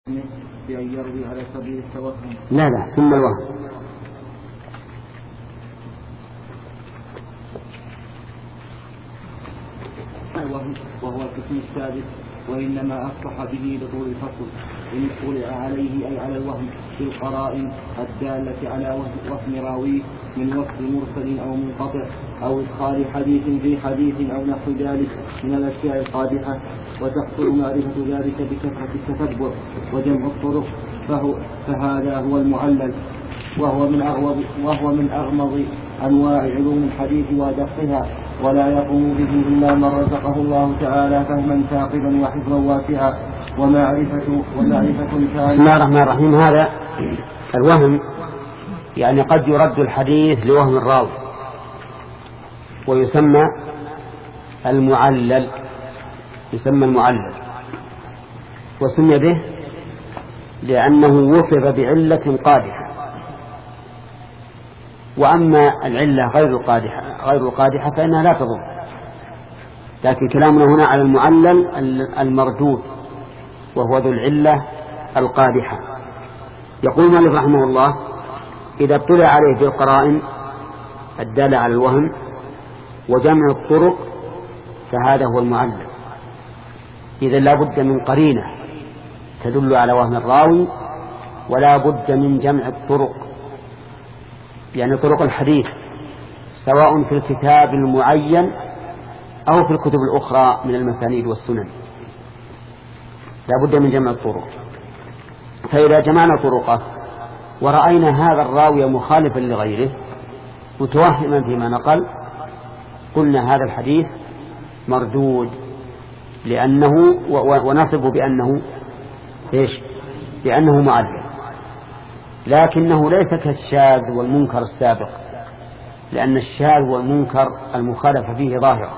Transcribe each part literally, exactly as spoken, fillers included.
بأن يروي على سبيل التوهم. لا لا ثم الوهم. وهو القسم السادس، وإنما أصلح به لطول الفصل إن اطلع عليه أي على الوهم في القرائن الدالة على وهم راويه من وصف مرسل أو منقطع أو إدخال حديث في حديث أو نحو ذلك من الأشياء القادحة، وتحصل معرفة ذلك بكثرة التتبع وجمع الطرق، فهو فهذا هو المعلل، وهو من أغمض وهو من أغمض أنواع علوم الحديث وأدقها، ولا يقوم به إلا من رزقه الله تعالى فهما ثاقبا وحفظا واسعا ومعرفة ومعرفة كاملة. بسم الله الرحمن الرحيم. هذا الوهم يعني قد يرد الحديث لوهم الراوي ويسمى المعلل، يسمى المعلل وسمي به لأنه وصف بعلة قادحة. وأما العلة غير القادحة غير القادحة فإنها لا تضر، لكن كلامنا هنا على المعلل المردود وهو ذو العلة القادحة. يقول المؤلف رحمه الله: إذا اطلع عليه بالقرائن الدالة على الوهم وجمع الطرق فهذا هو المعلل. إذا لا بد من قرينة تدل على وهم الراوي، ولا بد من جمع الطرق، يعني طرق الحديث سواء في الكتاب المعين أو في الكتب الأخرى من المسانيد والسنن، لا بد من جمع الطرق. فإذا جمعنا طرقه ورأينا هذا الراوي مخالفا لغيره متوهما فيما نقل، قلنا هذا الحديث مردود، لأنه ونصب بأنه إيش؟ بأنه معلل، لكنه ليس كالشاذ والمنكر السابق، لأن الشاذ والمنكر المخالفة فيه ظاهرة،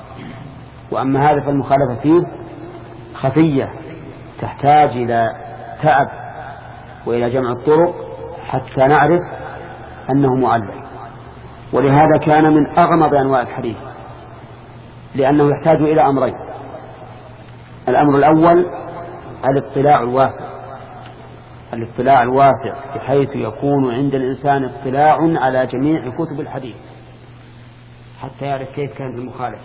وأما هذا فالمخالفة فيه خفية تحتاج إلى تعب وإلى جمع الطرق حتى نعرف أنه معلل. ولهذا كان من أغمض أنواع الحديث، لأنه يحتاج إلى أمرين: الأمر الأول الاطلاع الواسع، الاطلاع الواسع بحيث يكون عند الإنسان اطلاع على جميع كتب الحديث حتى يعرف كيف كان المخالف.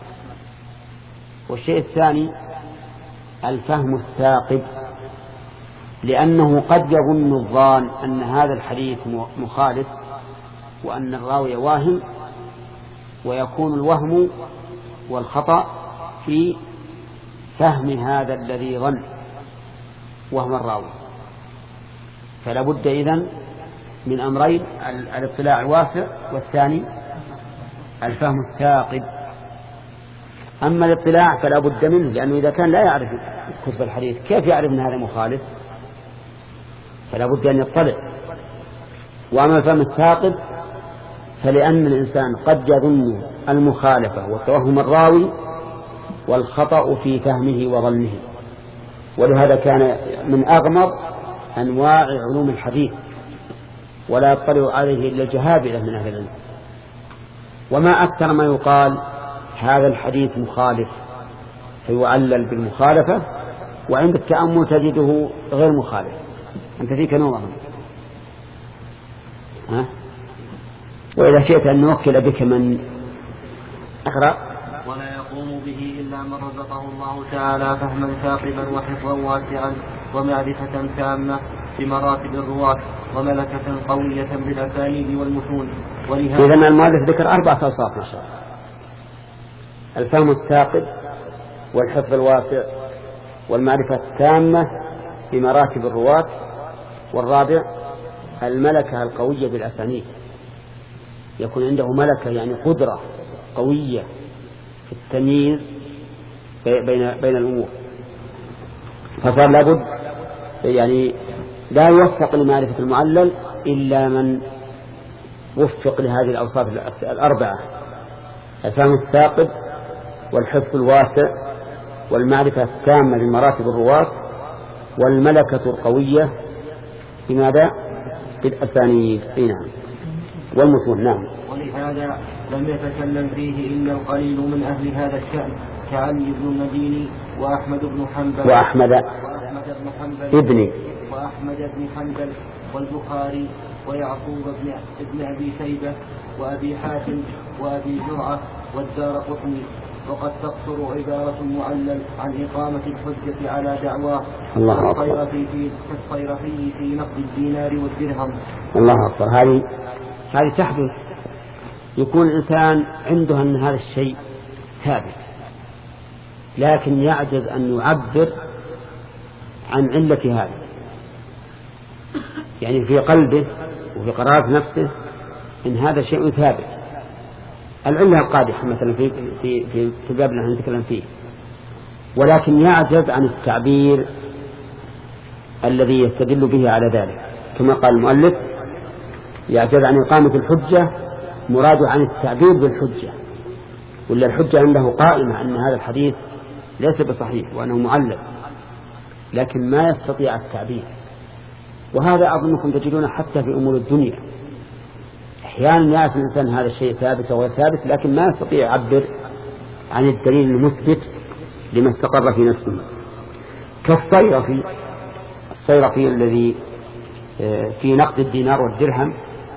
والشيء الثاني الفهم الثاقب، لأنه قد يظن الظان أن هذا الحديث مخالف وأن الراوي واهم، ويكون الوهم والخطأ في فهم هذا الذي ظن وهم الراوي. فلا بد إذن من أمرين: الاطلاع الواسع، والثاني الفهم الثاقب. أما الاطلاع فلا بد منه، لأنه إذا كان لا يعرف كتب الحديث كيف يعرف أن هذا مخالف؟ فلا بد أن يطلع. وأما الفهم الثاقب فلأن الإنسان قد يظن المخالفة وتوهم الراوي والخطأ في فهمه وظنه، ولهذا كان من أغمض أنواع علوم الحديث، ولا يطلع عليه إلا الجهابذة من أهل العلم. وما أكثر ما يقال هذا الحديث مخالف فيعلل بالمخالفة، وعند التأمل تجده غير مخالف. أنت فيك نوع. ها؟ وإذا شئت أن نوكل بك من أقرأ: ولا يقوم به إلا من رزقه الله تعالى فهما ثاقبا وحفظا واسعا ومعرفة تامة بمراتب الرواة وملكة قوية بالأسانيد والمتون. إذن المؤلف ذكر أربعة أوصاف ما شاء الله: الفهم الثاقب والحفظ الواسع والمعرفة التامة بمراتب الرواة، والرابع الملكة القوية بالأسانيد، يكون عنده ملكة يعني قدرة قوية في التمييز بين بين الأمور. فصار لابد يعني لا يوفق لمعرفة المعلل إلا من وفق لهذه الأوصاف الأربعة: الفهم الثاقب والحفظ الواسع والمعرفة التامة بمراتب الرواة والملكة القوية بماذا؟ بالأسانيد. نعم. والمتون. نعم. ولهذا لم يتكلم فيه إلا القليل من أهل هذا الشأن كعلي بن المديني وأحمد بن حنبل وأحمد وأحمد بن حنبل ابن وأحمد بن حنبل والبخاري ويعقوب بن, بن أبي شيبة وأبي حاتم وأبي زرعة والدارقطني. وقد تقصر عبارة المعلل عن إقامة الحجة على دعواه كالصيرفي في نقد الدينار والدرهم. الله أكبر. هذه هذه تحدث، يكون الإنسان عنده أن هذا الشيء ثابت لكن يعجز أن يعبر عن علة هذا، يعني في قلبه وفي قرارة نفسه إن هذا شيء ثابت. العلة القادحة مثلا في في في في الباب اللي نتكلم فيه، ولكن يعجز عن التعبير الذي يستدل به على ذلك، كما قال المؤلف يعجز عن إقامة الحجة مراد عن التعبير بالحجة، ولا الحجة عنده قائمة أن هذا الحديث ليس بصحيح وأنه معلل، لكن ما يستطيع التعبير. وهذا أظنكم تجدون حتى في أمور الدنيا، أحيانا يعرف الإنسان هذا الشيء ثابت أو ثابت لكن ما يستطيع يعبر عن الدليل المثبت لما استقر في نفسه. كالصيرفي، الصيرفي الذي في نقد الدينار والدرهم،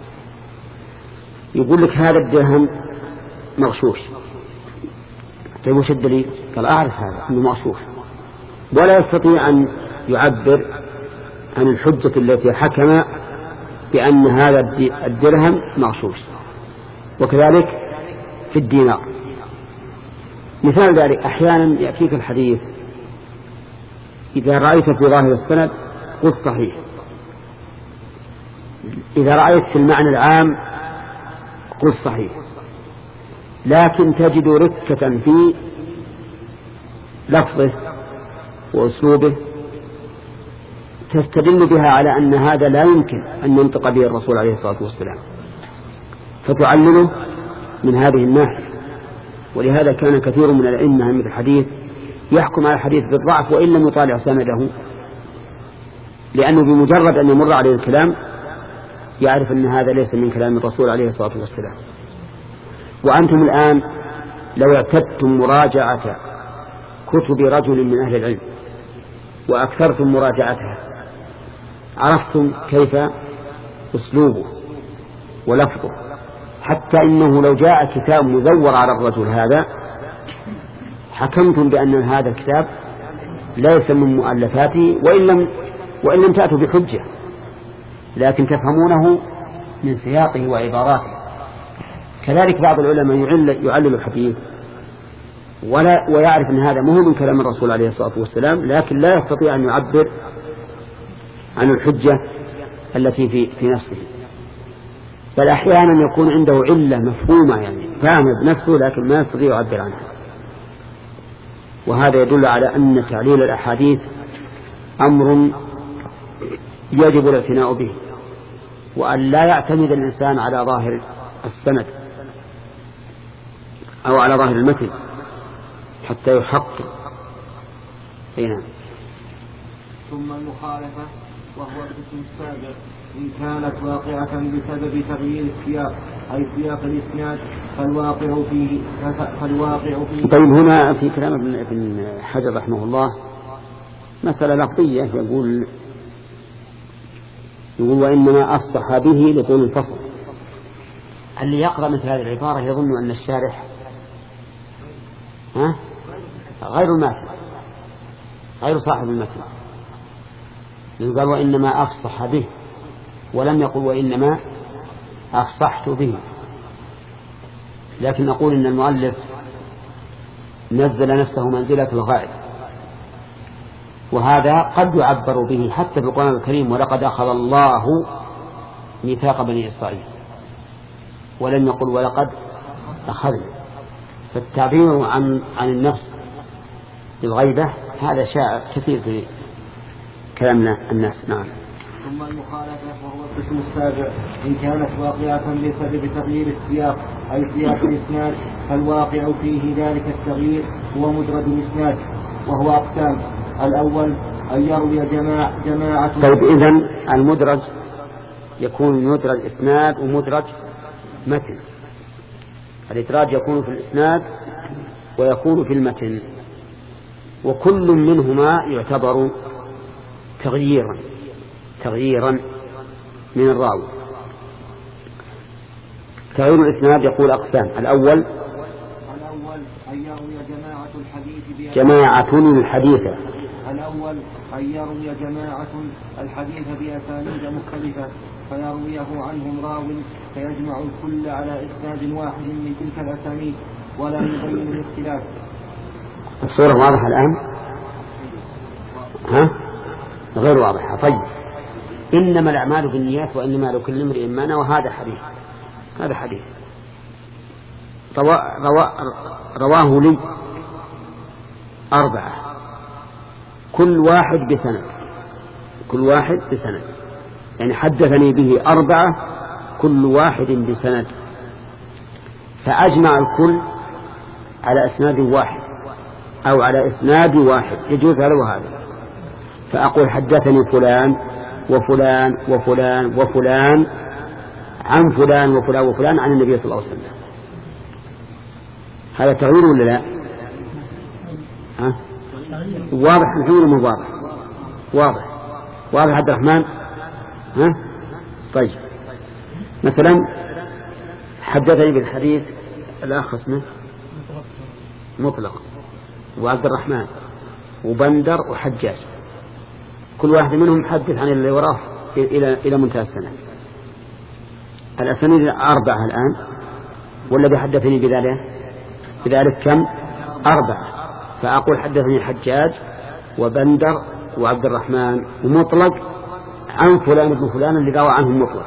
يقول لك هذا الدرهم مغشوش. طيب وش الدليل؟ قال أعرف هذا أنه مغشوش، ولا يستطيع أن يعبر عن الحجة التي حكم بأن هذا الدرهم مغشوش. وكذلك في الدينار. مثال ذلك أحيانا يأتيك الحديث إذا رأيت في ظاهر السند قل صحيح، إذا رأيت في المعنى العام قل صحيح، لكن تجد ركة في لفظه وأسلوبه تستدل بها على أن هذا لا يمكن أن ينطق به الرسول عليه الصلاة والسلام، فتعلله من هذه الناحية. ولهذا كان كثير من الأئمة من الحديث يحكم على الحديث بالضعف وإن لم يطالع سنده، لأنه بمجرد أن يمر عليه الكلام يعرف أن هذا ليس من كلام الرسول عليه الصلاة والسلام. وأنتم الآن لو اعتدتم مراجعة كتب رجل من أهل العلم وأكثرتم مراجعتها عرفتم كيف أسلوبه ولفظه، حتى إنه لو جاء كتاب مزور على الرجل هذا حكمتم بأن هذا الكتاب ليس من مؤلفاته، وإن لم, وإن لم تأتوا بحجة، لكن تفهمونه من سياقه وعباراته. كذلك بعض العلماء يعلل, يعلل الحديث ولا ويعرف أن هذا مهم من كلام الرسول عليه الصلاة والسلام، لكن لا يستطيع أن يعبر عن الحجة التي في, في نفسه، بل أحيانا يكون عنده علة مفهومة يعني فاهمة بنفسه لكن ما يستطيع يعبر عنها. وهذا يدل على أن تعليل الأحاديث أمر يجب الاعتناء به، وأن لا يعتمد الإنسان على ظاهر السند أو على ظاهر المتن حتى يحقق. هنا ثم المخالفة وهو القسم السابع إن كانت واقعة بسبب تغيير السياق أي سياق الإسناد فالواقع فيه فالواقع فيه طيب هنا في كلام ابن حجر رحمه الله مسألة لفظية، يقول يقول وإنما أفصح به لطول الفصل. اللي يقرأ مثل هذه العبارة يظن أن الشارح ها غير الماتن غير صاحب المتن، قال وإنما أفصح به ولم يقل وإنما أفصحت به. لكن نقول إن المؤلف نزل نفسه منزلة الغائب، وهذا قد يعبر به حتى في القرآن الكريم ولقد أخذ الله ميثاق بني إسرائيل، ولم يقل ولقد أخذنا. فالتعبير عن عن النفس بالغيبة هذا شائع كثير في كلامنا الناس. نعم. ثم المخالفة وهو القسم السابع إن كانت واقعة بسبب تغيير السياق أي سياق الإسناد فالواقع فيه ذلك التغيير هو مدرج الإسناد، وهو أقسام: الأول أن يروي جماعة, جماعة طيب إذن المدرج يكون مدرج إسناد ومدرج متن. الإدراج يكون في الإسناد ويكون في المتن، وكل منهما يعتبر تغييرا تغييرا من الراوي. تغيير الإسناد يقول أقسام: الأول الأول أن يروي جماعة الحديث جماعة الحديث الأول أن يروي جماعة الحديث بأسانيد مختلفة فيرويه عنهم راو فيجمع الكل على إسناد واحد من تلك الأسانيد ولا يبين الاختلاف. الصورة واضحة الآن؟ ها؟ غير واضحة. طيب، إنما الأعمال بالنيات وإنما لكل امرئ ما نوى، وهذا حديث هذا حديث روا... روا... رواه لي أربعة كل واحد بسند كل واحد بسند يعني حدثني به أربعة كل واحد بسند، فأجمع الكل على إسناد واحد أو على إسناد واحد، يجوز هذا وهذا. فأقول حدثني فلان وفلان وفلان وفلان عن فلان وفلان وفلان عن النبي صلى الله عليه وسلم. هذا تغيير ولا لا؟ ها؟ واضح الحين مو واضح؟ واضح واضح عبد الرحمن؟ ها؟ طيب، مثلا حدثني بالحديث الآخر اسمه مطلق وعبد الرحمن وبندر وحجاج، كل واحد منهم حدث عن اللي وراه إلى إلى منتهى السنة. الأسانيد أربعة الآن، والذي حدثني بذلك بذلك كم؟ أربعة. فأقول حدثني حجاج وبندر وعبد الرحمن ومطلق عن فلان ابن فلان اللي روى عنهم مطلق.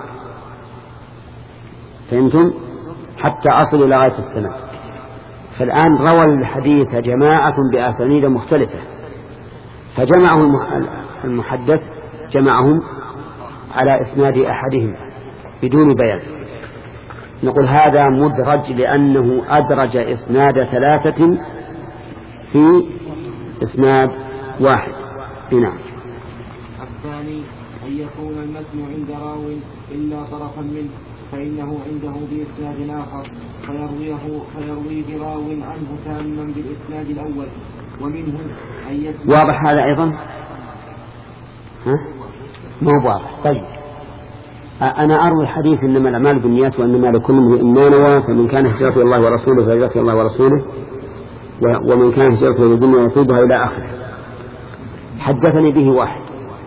فهمتم؟ حتى أصل إلى غاية السنة. فالآن روى الحديث جماعة بأسانيد مختلفة، فجمعه المحدث جمعهم على إسناد أحدهم بدون بيان. نقول هذا مدرج لأنه أدرج إسناد ثلاثة في إسناد واحد. نعم. الثاني أن يكون المتن عند راو إلا طرفا منه فإنه عنده بإسناد آخر فيرويه, فيرويه راو عنه تاما بالإسناد الأول. ومنه أن يسمع. واضح هذا أيضا؟ ها؟ مو واضح. طيب، أنا أروي حديث إنما الأعمال بالنيات وإنما لكل امرئ ما نوى، فمن كان هجرته الله ورسوله فهجرته الله ورسوله، ومن كان هجرته للدنيا يصيبها إلى آخره. حدثني به واحد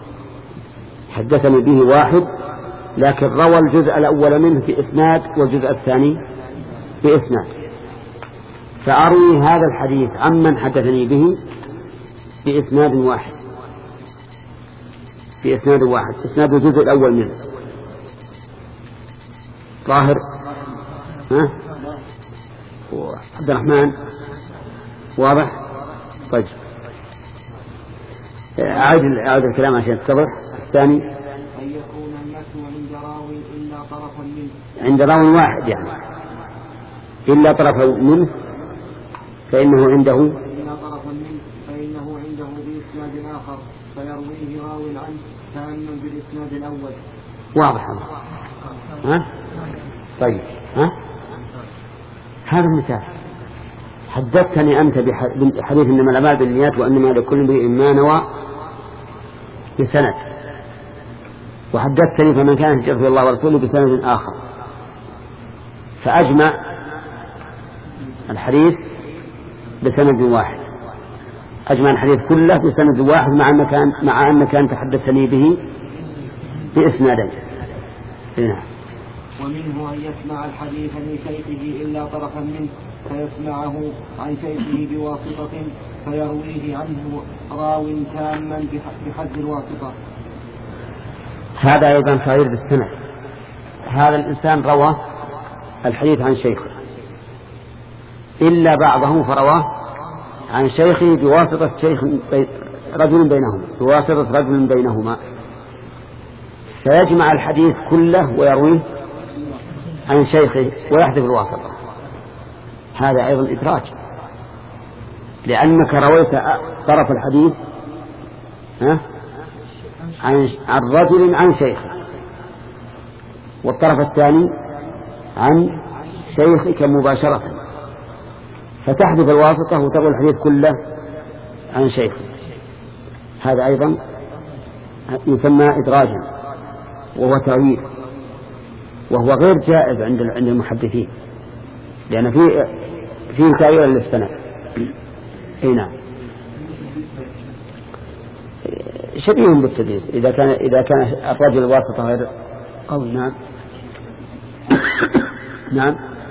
حدثني به واحد لكن روى الجزء الأول منه في إسناد والجزء الثاني في إسناد، فأروي هذا الحديث عمن حدثني به بإسناد واحد في إسناد واحد إسناد الجزء الأول منه. ظاهر؟ ها؟ عبد الرحمن واضح؟ طيب، أعيد أعيد الكلام عشان تتضح. الثاني أن يكون المتن عند راو إلا طرفا منه عند راو واحد يعني إلا طرفا منه فإنه عنده إلا طرفا منه فإنه عنده بإسناد آخر فيرويه راو عنه تاما بالإسناد الأول. واضح هذا؟ ها؟ طيب، ها؟ هذا المثال. حدثتني أنت بحديث إنما الأعمال بالنيات وإنما لكل امرئ ما نوى بسند، وحدثتني فمن كان هجرته الله ورسوله بسند آخر، فأجمع الحديث بسند واحد أجمع الحديث كله بسند واحد مع أنك كان مع أنك أنت حدثتني به بإسنادين. نعم. ومنه أن يسمع الحديث من شيخه إلا طرفا منه فيسمعه عن شيخه بواسطة فيرويه عنه راو تاما بحد الواسطة. هذا أيضا تغيير بالسند. هذا الإنسان روى الحديث عن شيخه إلا بعضه فرواه عن شيخه بواسطة شيخ رجل بينهما بواسطة رجل بينهما، فيجمع الحديث كله ويرويه عن شيخه ويحذف الواسطة. هذا أيضا إدراج، لأنك رويت طرف الحديث ها عن عن رجل عن شيخه، والطرف الثاني عن شيخك مباشرة، فتحذف الواسطة وتروي الحديث كله عن شيخه. هذا أيضا يسمى إدراجا. وهو تأويل، وهو غير جائز عند عند المحدثين، لأن فيه فيه تأويل للسند. اي نعم، شبيه بالتدليس إذا كان إذا كان الرجل الواسطة غير قوي. نعم نعم.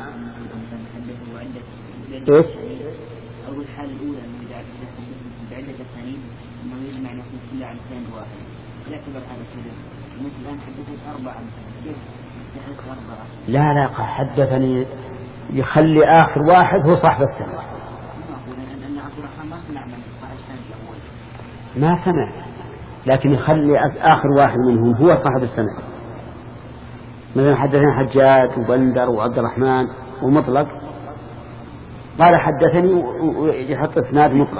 ايش؟ أول الحالة الأولى أنه إذا بعدة أسانيد أنه يجمع نفس كله عن سند واحد، لا يعتبر هذا كذا. مثل الآن حدثت أربعة، كيف تحدث أربعة؟ لا لا، حدثني يخلي آخر واحد هو صاحب السند. أن عبد الرحمن ما سمع من صاحب السند الأول، ما سمع، لكن يخلي آخر واحد منهم هو صاحب السند. مثلا حدثنا حجاج وبندر وعبد الرحمن ومطلق، قال حدثني ويحط اسناد مطلق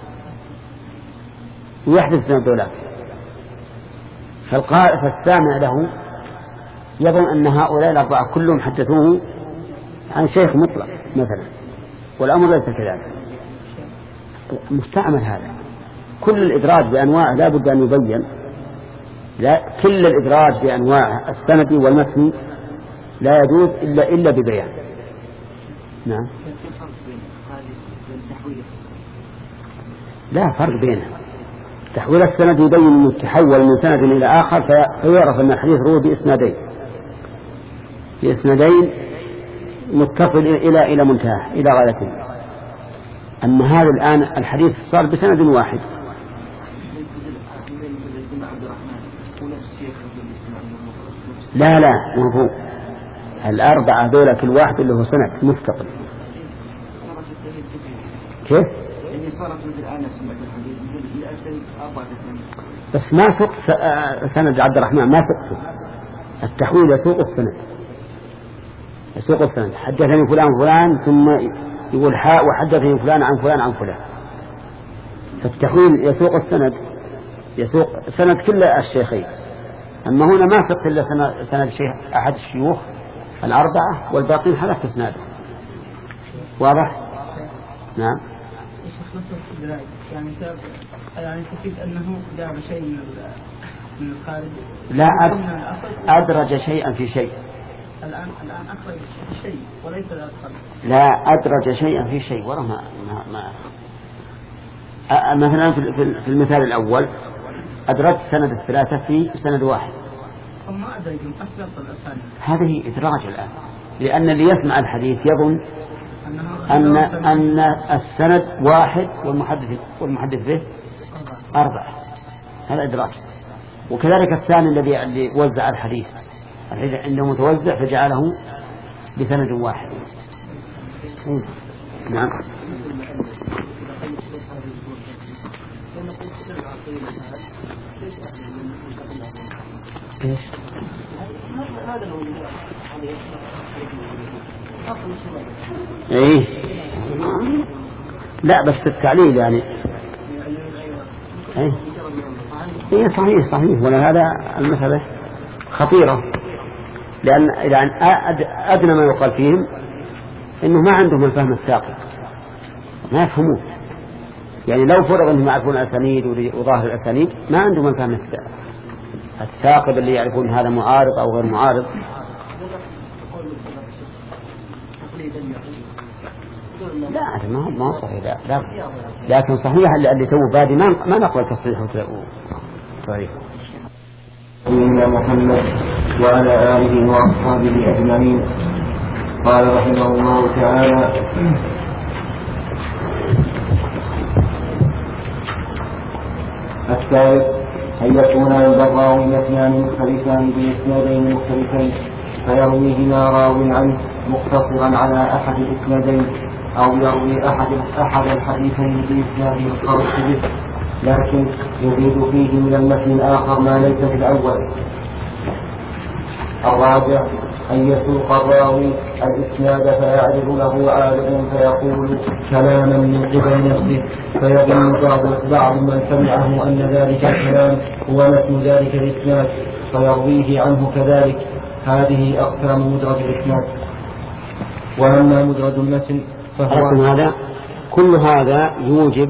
ويحدث اسناد دولاب، فالسامع له يظن أن هؤلاء الأربعة كلهم حدثوه عن شيخ مطلق مثلا، والأمر ليس كذلك. مستعمل هذا. كل الإدراج بأنواعه لا بد أن يبين، لا كل الإدراج بأنواعه السندي والمتني لا يجوز إلا إلا ببيان. نعم. لا فرق بينها. تحويل السند يبين أنه تحول من سند إلى آخر فيعرف أن الحديث روى بإسنادين بإسنادين متصل إلى إلى منتهى إلى غايته. أما هذا الآن الحديث صار بسند واحد. لا لا مفهوم. الأربعة دولة كل واحد اللي هو سند مستقل. كيف؟ بس ما سوق سند عبد الرحمن، ما سوق التحويل، يسوق السند، يسوق السند. حدثني فلان فلان ثم يقول حاء وحدثني فلان عن فلان عن فلان. فالتحويل يسوق السند، يسوق سند كل الشيخين. أما هنا ما سوق إلا سند شيخ أحد الشيوخ الأربعة والباقين حدث اسناده. واضح؟ نعم. يعني يعني تفيد أنه جاب شيء من الخارج. لا أدرج شيئا في شيء. الآن الآن أخرج شيء وليس الأدخل. لا أدرج شيئا في شيء ورا ما ما, ما. مثلا في المثال الأول أدرجت سند الثلاثة في سند واحد. ما أدرج أسبق الأسانيد. هذه إدراج الآن، لأن اللي يسمع الحديث يظن أن أن السند واحد والمحدث والمحدث به أربعة. هذا إدراج. وكذلك الثاني الذي اللي وزع الحديث الحديث عنده متوزع فجعله بسند واحد. نعم. إيش؟ إيه؟ لا بس التعليل يعني. إيه؟ إيه صحيح صحيح. ولا هذا المسألة خطيرة، لأن لأن أدنى ما يقال فيهم إنه ما عندهم الفهم الثاقب، ما يفهمون. يعني لو فرض أنهم يعرفون الأسانيد وظاهر الأسانيد ما عندهم الفهم الثاقب اللي يعرفون هذا معارض أو غير معارض. لا ما ما صحيح. لا, لا. لكن صحيح اللي تو بادي ما ما نقبل تصحيحه وتاريخه. سيدنا محمد وعلى آله وأصحابه أجمعين. قال رحمه الله تعالى: الثالث أن يكون عند الراوي اثنان مختلفان بإسنادين مختلفين فيرويهما راو عنه مقتصرا على أحد الإسنادين، أو يروي أحد أحد الحديثين بإسناد الخاص به لكن يزيد فيه من المتن الآخر ما ليس في الأول. الرابع أن يسوق الراوي الإسناد فيعرض له عارض فيقول كلاما من قبل نفسه فيظن بعض بعض من سمعه أن ذلك الكلام هو متن ذلك الإسناد فيرويه عنه كذلك. هذه أقسام مدرج الإسناد. وأما مدرج المتن فهو هذا كل هذا يوجب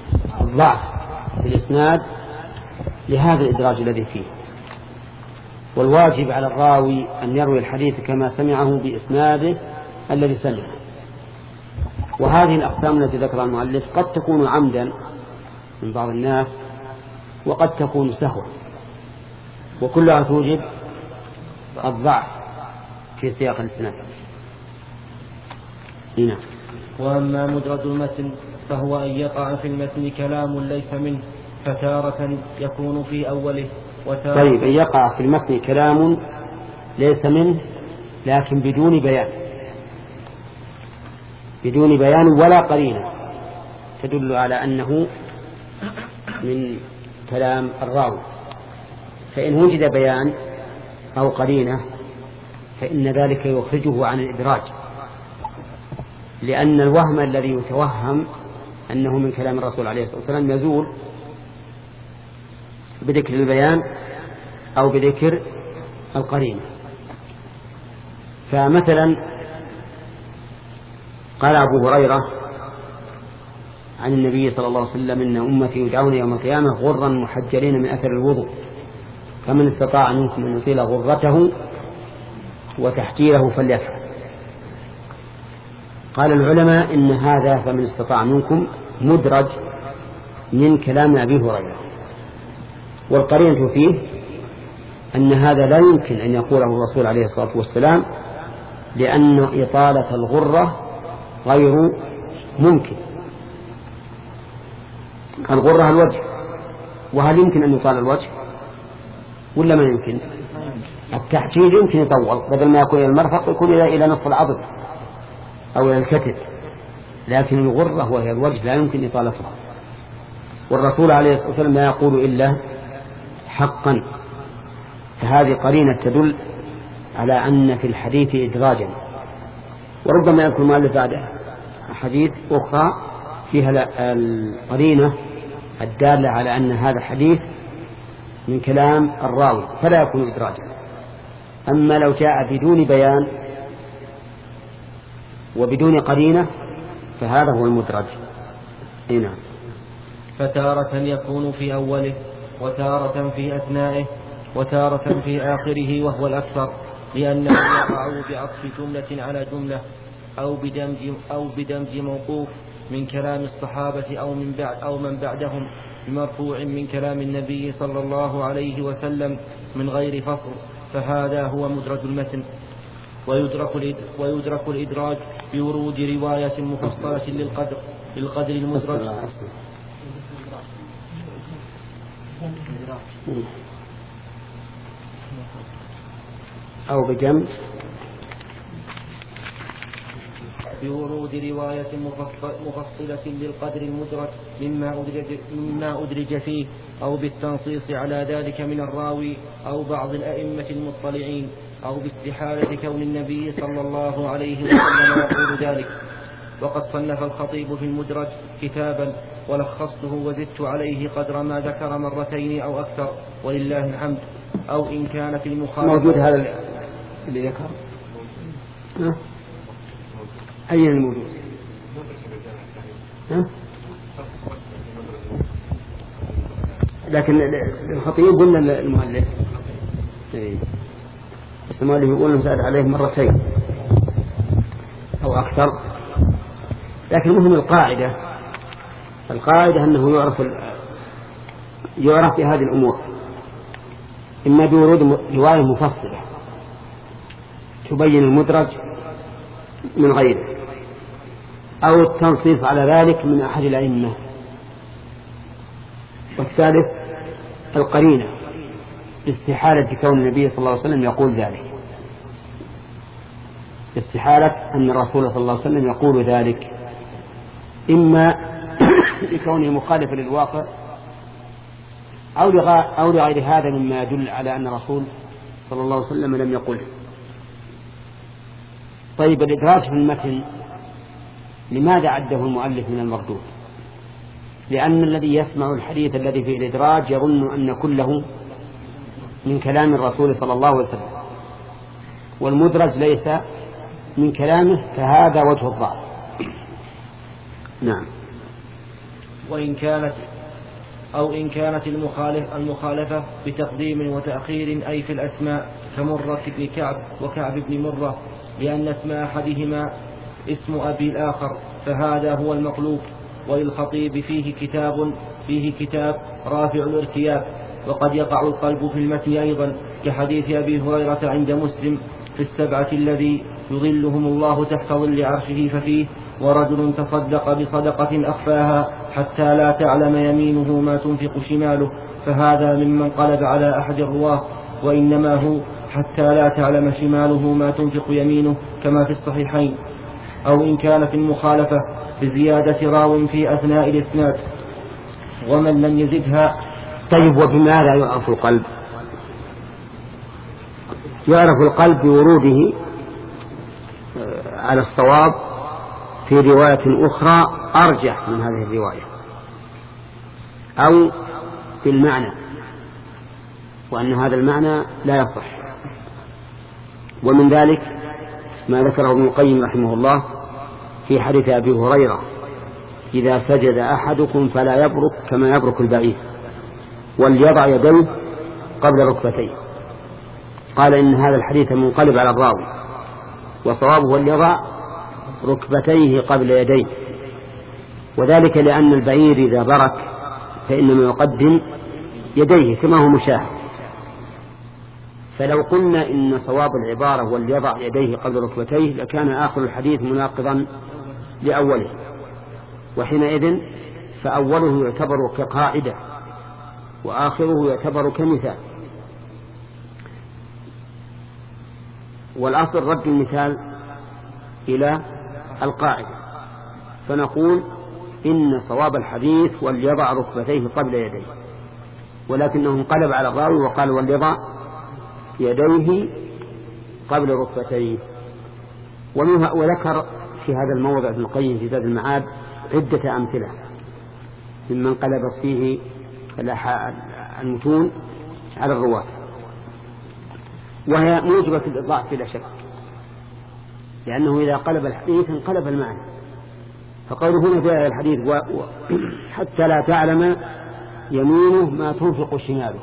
الضعف في الإسناد لهذا الإدراج الذي فيه. والواجب على الراوي أن يروي الحديث كما سمعه بإسناده الذي سمعه. وهذه الأقسام التي ذكرها المؤلف قد تكون عمدا من بعض الناس وقد تكون سهوا، وكلها توجب الضعف في سياق الإسناد. هنا. وأما مدرج المتن فهو أن يقع في المتن كلام ليس منه، فتارة يكون في أوله وتارة. طيب، أن يقع في المتن كلام ليس منه لكن بدون بيان، بدون بيان ولا قرينة تدل على أنه من كلام الراوي. فإن وجد بيان أو قرينة فإن ذلك يخرجه عن الإدراج، لأن الوهم الذي يتوهم أنه من كلام الرسول عليه الصلاة والسلام يزول بذكر البيان أو بذكر القرينة. فمثلا قال أبو هريرة عن النبي صلى الله عليه وسلم: إن أمتي يدعون يوم القيامة غرا محجلين من أثر الوضوء، فمن استطاع منكم أن يطيل غرته وتحجيله فليفعل. قال العلماء إن هذا فمن استطاع منكم مدرج من كلام أبي هريرة، والقرينة فيه أن هذا لا يمكن أن يقوله الرسول عليه الصلاة والسلام، لأن إطالة الغرة غير ممكن. الغرة الوجه، وهل يمكن أن يطال الوجه ولا ما يمكن؟ التحجيل يمكن يطول، بدل ما يكون إلى المرفق يكون إلى نصف العضد أو إلى الكتف، لكن الغرة وهي الوجه لا يمكن إطالتها. والرسول عليه الصلاة والسلام لا يقول إلا حقا، فهذه قرينة تدل على أن في الحديث إدراجا. وربما يكون مؤلف بعد حديث أخرى فيها القرينة الدالة على أن هذا الحديث من كلام الراوي فلا يكون إدراجا. أما لو جاء بدون بيان وبدون قرينة فهذا هو المدرج. هنا. فتارة يكون في أوله وتارة في أثنائه وتارة في آخره، وهو الأكثر، لأنه يقع بعطف جملة على جملة أو بدمج, أو بدمج موقوف من كلام الصحابة أو من, بعد أو من بعدهم بمرفوع من كلام النبي صلى الله عليه وسلم من غير فصل، فهذا هو مدرج المتن. ويدرك, ويدرك الإدراج بورود رواية مفصلة للقدر, للقدر المدرج أو بجمع بورود رواية مفصلة للقدر المدرج مما أدرج, مما أدرج فيه، أو بالتنصيص على ذلك من الراوي أو بعض الأئمة المطلعين، أو باستحالة كون النبي صلى الله عليه وسلم يقول ذلك. وقد صنف الخطيب في المدرج كتابا ولخصته وزدت عليه قدر ما ذكر مرتين أو أكثر، ولله الحمد. أو إن كان في المخالفة موجود هذا اللي ذكر. ها؟ أين الموجود؟ ها؟ لكن الخطيب ولا المؤلف؟ بس المؤلف يقول أنه زاد عليه مرتين أو أكثر. لكن مهم القاعدة القاعدة أنه يعرف يعرف في هذه الأمور إما بورود رواية مفصلة تبين المدرج من غيره، أو التنصيص على ذلك من أحد الأئمة. والثالث القرينة باستحالة كون النبي صلى الله عليه وسلم يقول ذلك، باستحالة أن الرسول صلى الله عليه وسلم يقول ذلك، إما لكونه مخالفا للواقع أو لغير هذا مما يدل على أن الرسول صلى الله عليه وسلم لم يقله. طيب، الإدراج في المتن لماذا عده المؤلف من المردود؟ لأن الذي يسمع الحديث الذي فيه الإدراج يظن أن كله من كلام الرسول صلى الله عليه وسلم، والمدرج ليس من كلامه، فهذا وجه الضعف. نعم. وإن كانت أو إن كانت المخالف المخالفة بتقديم وتأخير أي في الأسماء كمرة بن كعب وكعب بن مرة، لأن اسم أحدهما اسم أبي الآخر، فهذا هو المقلوب. وللخطيب فيه كتاب فيه كتاب رافع الارتياب. وقد يقع القلب في المتن أيضا كحديث أبي هريرة عند مسلم في السبعة الذي يظلهم الله تحت ظل عرشه، ففيه ورجل تصدق بصدقة أخفاها حتى لا تعلم يمينه ما تنفق شماله، فهذا ممن قلب على أحد الرواه، وإنما هو حتى لا تعلم شماله ما تنفق يمينه كما في الصحيحين. أو إن كانت المخالفة بزيادة راو في أثناء الإسناد ومن لم يزدها. طيب، وبماذا يعرف القلب؟ يعرف القلب بوروده على الصواب في رواية أخرى أرجح من هذه الرواية، أو في المعنى، وأن هذا المعنى لا يصح. ومن ذلك ما ذكره ابن القيم رحمه الله في حديث أبي هريرة: إذا سجد أحدكم فلا يبرك كما يبرك البعير، وليضع يديه قبل ركبتيه. قال إن هذا الحديث منقلب على الراوي، وصوابه وليضع ركبتيه قبل يديه، وذلك لأن البعير إذا برك فإنما يقدم يديه كما هو مشاهد. فلو قلنا إن صواب العبارة وليضع يديه قبل ركبتيه لكان آخر الحديث مناقضا لأوله، وحينئذ فأوله يعتبر كقاعدة وآخره يعتبر كمثال، والأصل رد المثال إلى القاعدة. فنقول إن صواب الحديث وليضع ركبتيه قبل يديه، ولكنه انقلب على الراوي وقال وليضع يديه قبل ركبتيه. وذكر في هذا الموضع ابن القيم في زاد المعاد عدة أمثلة ممن قلبت فيه المتون على الرواة، وهي موجبة الضعف بلا شك، لأنه إذا قلب الحديث انقلب المعنى. فقوله هنا في هذا الحديث و... و... حتى لا تعلم يمينه ما تنفق شماله،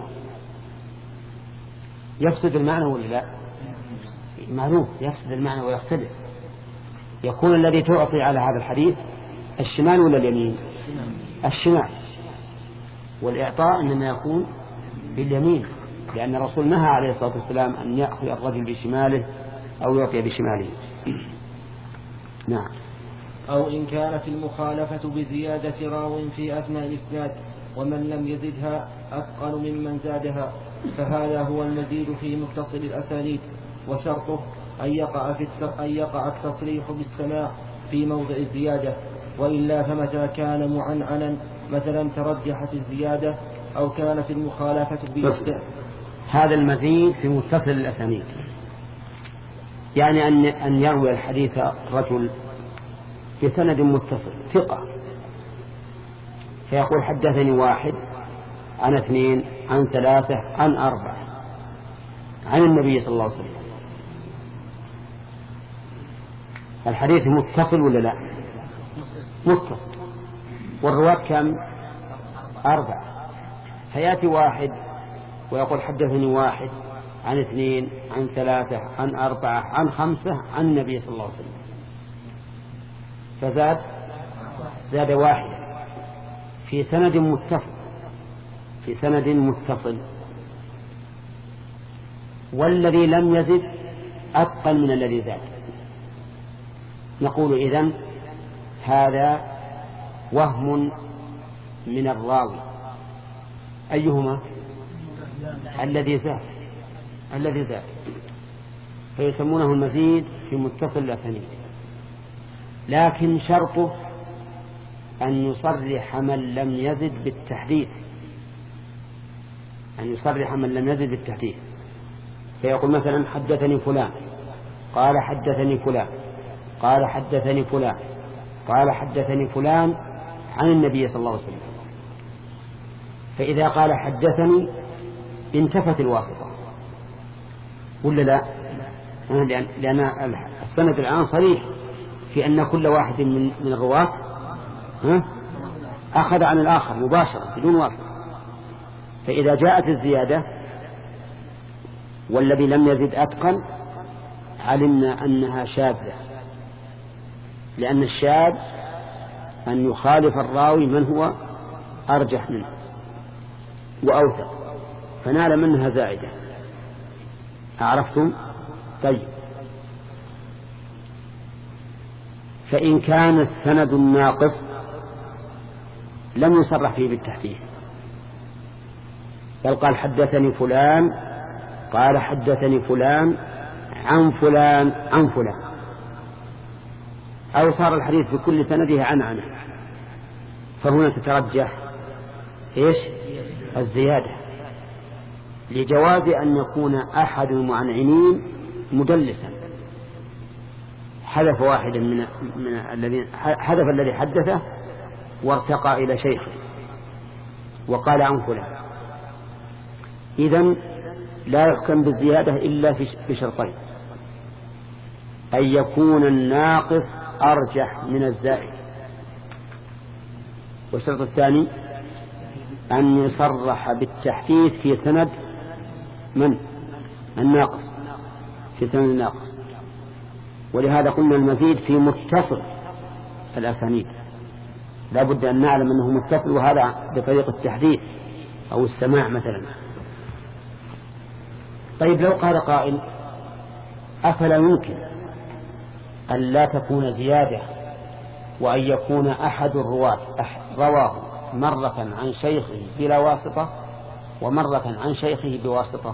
يفسد المعنى ولا لا؟ معلوم يفسد المعنى ويختلف. يكون الذي تعطي على هذا الحديث الشمال ولا اليمين؟ الشمال، والإعطاء إنما يكون باليمين، لأن الرسول نهى عليه الصلاة والسلام أن يأخذ الرجل بشماله أو يعطي بشماله. نعم. أو إن كانت المخالفة بزيادة راو في أثناء الإسناد ومن لم يزدها أثقل ممن زادها، فهذا هو المزيد في متصل الأسانيد، وشرطه أن يقع, في أن يقع التصريح بالسماع في موضع الزيادة، وإلا فمتى كان معنعنا مثلا ترجحت الزيادة أو كانت المخالفة بإحدى. هذا المزيد في متصل الأسانيد، يعني أن أن يروي الحديث رجل بسند متصل ثقة، فيقول حدثني واحد عن اثنين عن ثلاثة عن أربعة عن النبي صلى الله عليه وسلم. الحديث متصل ولا لا؟ متصل، والرواة كم؟ أربعة. فيأتي واحد ويقول حدثني واحد عن اثنين عن ثلاثة عن أربعة عن خمسة عن النبي صلى الله عليه وسلم، فزاد زاد واحد في سند متصل في سند متصل والذي لم يزد أثقل من الذي زاد. نقول إذن هذا وهم من الراوي، أيهما؟ الذي زاد الذي زاد فيسمونه المزيد في متصل الأسانيد. لكن شرطه أن يصرح من لم يزد بالتحديث أن يصرح من لم يزد بالتحديث فيقول مثلا حدثني فلان قال حدثني فلان قال حدثني فلان قال حدثني فلان عن النبي صلى الله عليه وسلم. فإذا قال حدثني انتفت الواسطة ولا لا؟ لأن السند الآن صريح في أن كل واحد من من الرواة أخذ عن الآخر مباشرة بدون واسطة. فإذا جاءت الزيادة والذي لم يزد أتقن علمنا أنها شاذة، لأن الشاذ أن يخالف الراوي من هو أرجح منه وأوثق فنال منها زائدة. أعرفتم؟ طيب، فإن كان السند الناقص لم يصرح فيه بالتحديث، بل قال حدثني فلان قال حدثني فلان عن فلان عن فلان، أو صار الحديث في كل سنده عن عنه، فهنا تترجح إيش؟ الزيادة، لجواز أن يكون أحد المعنعنين مدلسا، حذف واحدا من من الذين حذف الذي حدثه وارتقى إلى شيخه وقال عن فلان. إذن لا يحكم بالزيادة إلا في شرطين: أن يكون الناقص أرجح من الزائد، والشرط الثاني أن يصرح بالتحديث في سند من الناقص، في سند الناقص. ولهذا قلنا المزيد في متصل الأسانيد، لا بد أن نعلم أنه متصل، وهذا بطريقة التحديث أو السماع مثلا. طيب، لو قال قائل: أفلا يمكن أن لا تكون زيادة وأن يكون أحد الرواة رواه مرة عن شيخه بلا واسطة ومرة عن شيخه بواسطة؟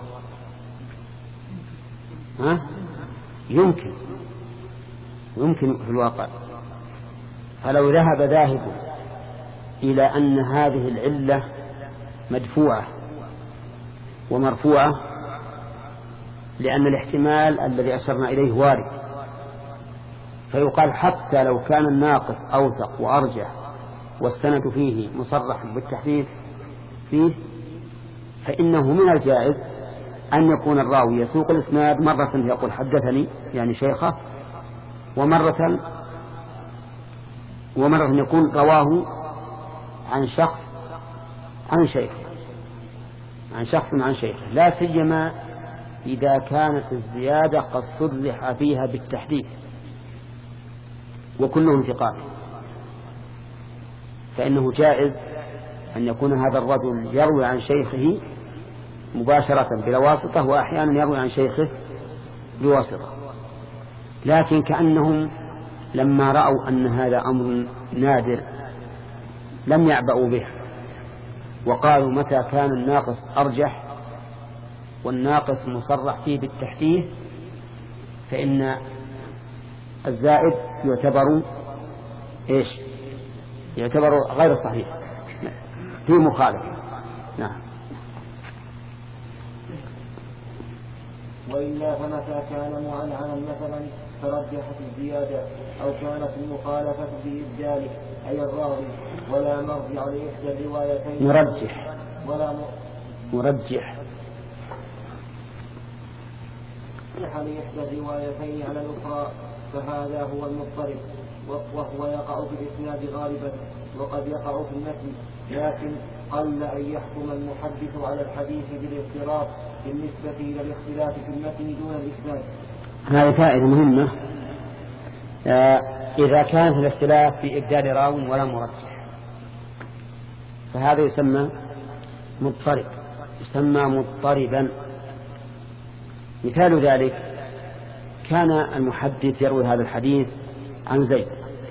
ها؟ يمكن يمكن في الواقع. فلو ذهب ذاهب إلى أن هذه العلة مدفوعة ومرفوعة، لأن الاحتمال الذي أشرنا إليه وارد، فيقال حتى لو كان الناقص أوثق وأرجح والسند فيه مصرح بالتحديث فيه، فإنه من الجائز أن يكون الراوي يسوق الإسناد مرة يقول حدثني يعني شيخه، ومرة ومرة يكون رواه عن شخص عن شيخه عن شخص عن شيخه، لا سيما إذا كانت الزيادة قد صرح فيها بالتحديث وكلهم ثقات، فإنه جائز أن يكون هذا الرجل يروي عن شيخه مباشرة بلا واسطة، وأحيانا يروي عن شيخه بواسطة. لكن كأنهم لما رأوا أن هذا أمر نادر لم يعبأوا به، وقالوا متى كان الناقص أرجح والناقص مصرح فيه بالتحديث فإن الزائد يعتبر إيش؟ يعتبر غير صحيح في مخالفة. نعم. وإلا فمتى كان معنعنا مثلا ترجحت الزيادة أو كانت المخالفة بإبداله أي الراوي ولا مرجع لإحدى الروايتين مرجح ولا م... مرجح لإحدى الروايتين على الأخرى، فهذا هو المضطرب، وهو يقع في الإسناد غالبا وقد يقع في المتن، لكن قل أن يحكم المحدث على الحديث بالاضطراب بالنسبة إلى الاختلاف في المتن دون الإسناد. هذه فائدة مهمة. آه إذا كان في الاختلاف في إبدال راو ولا مرجح فهذا يسمى مضطرب، يسمى مضطربا. مثال ذلك: كان المحدث يروي هذا الحديث عن زيد،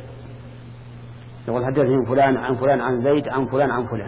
يقول حدثني فلان عن فلان عن زيد عن فلان عن فلان،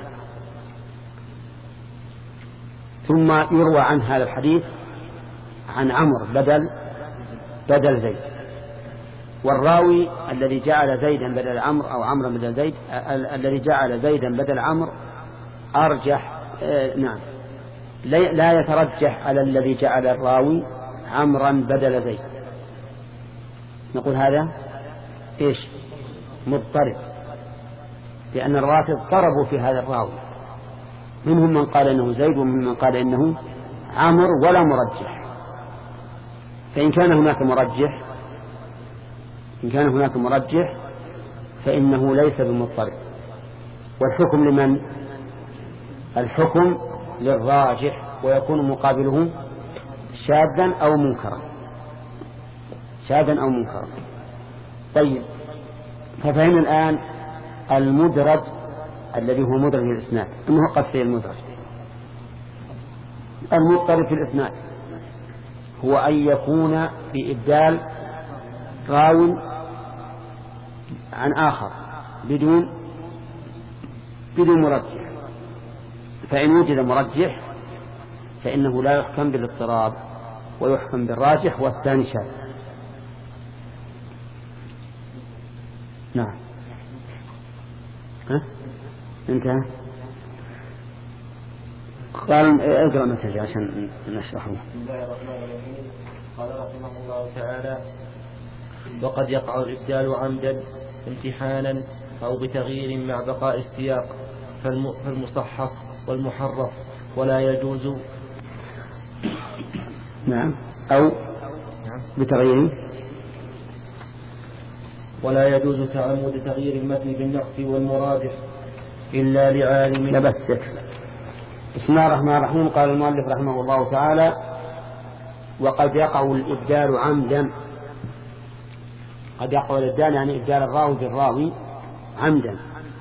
ثم يروى عن هذا الحديث عن عمرو بدل بدل زيد، والراوي الذي جعل زيدا بدل عمرو أو عمرو بدل زيد الذي جعل زيدا بدل عمرو أرجح آه نعم لا يترجح على الذي جعل الراوي عمرا بدل زيد، نقول هذا إيش؟ مضطرب، لأن الرافض اضطربوا في هذا الراوي، منهم من قال إنه زيد ومنهم من قال إنه عمرو ولا مرجح. فإن كان هناك مرجح إن كان هناك مرجح فإنه ليس بمضطرب. والحكم لمن؟ الحكم للراجح ويكون مقابله شاذا أو منكرا شاذا أو منكرا. طيب، ففهمنا الآن المدرج الذي هو مدرج الإسناد أنه قصي المدرج. المضطرب في الإسناد هو أن يكون بإبدال راو عن آخر بدون بدون مرجح، فإن وجد مرجح فإنه لا يحكم بالاضطراب ويحكم بالراجح والثاني شاذ. نعم. ها؟ انتهى. قال اقرأ مثلا عشان نشرحه. بسم الله الرحمن الرحيم. قال رحمه الله تعالى: وقد يقع الإبدال عمدا امتحانا أو بتغيير مع بقاء السياق فالمصحف والمحرف ولا يجوز. نعم. أو بتغيير ولا يجوز تعمد تغيير المتن بالنقص والمرادف إلا لعالم. لا بس. بسم الله الرحمن الرحيم. قال المؤلف رحمه الله تعالى: وقد يقع الإبدال عمدا. قد يقع الإبدال يعني إبدال الراوي بالراوي عمدا.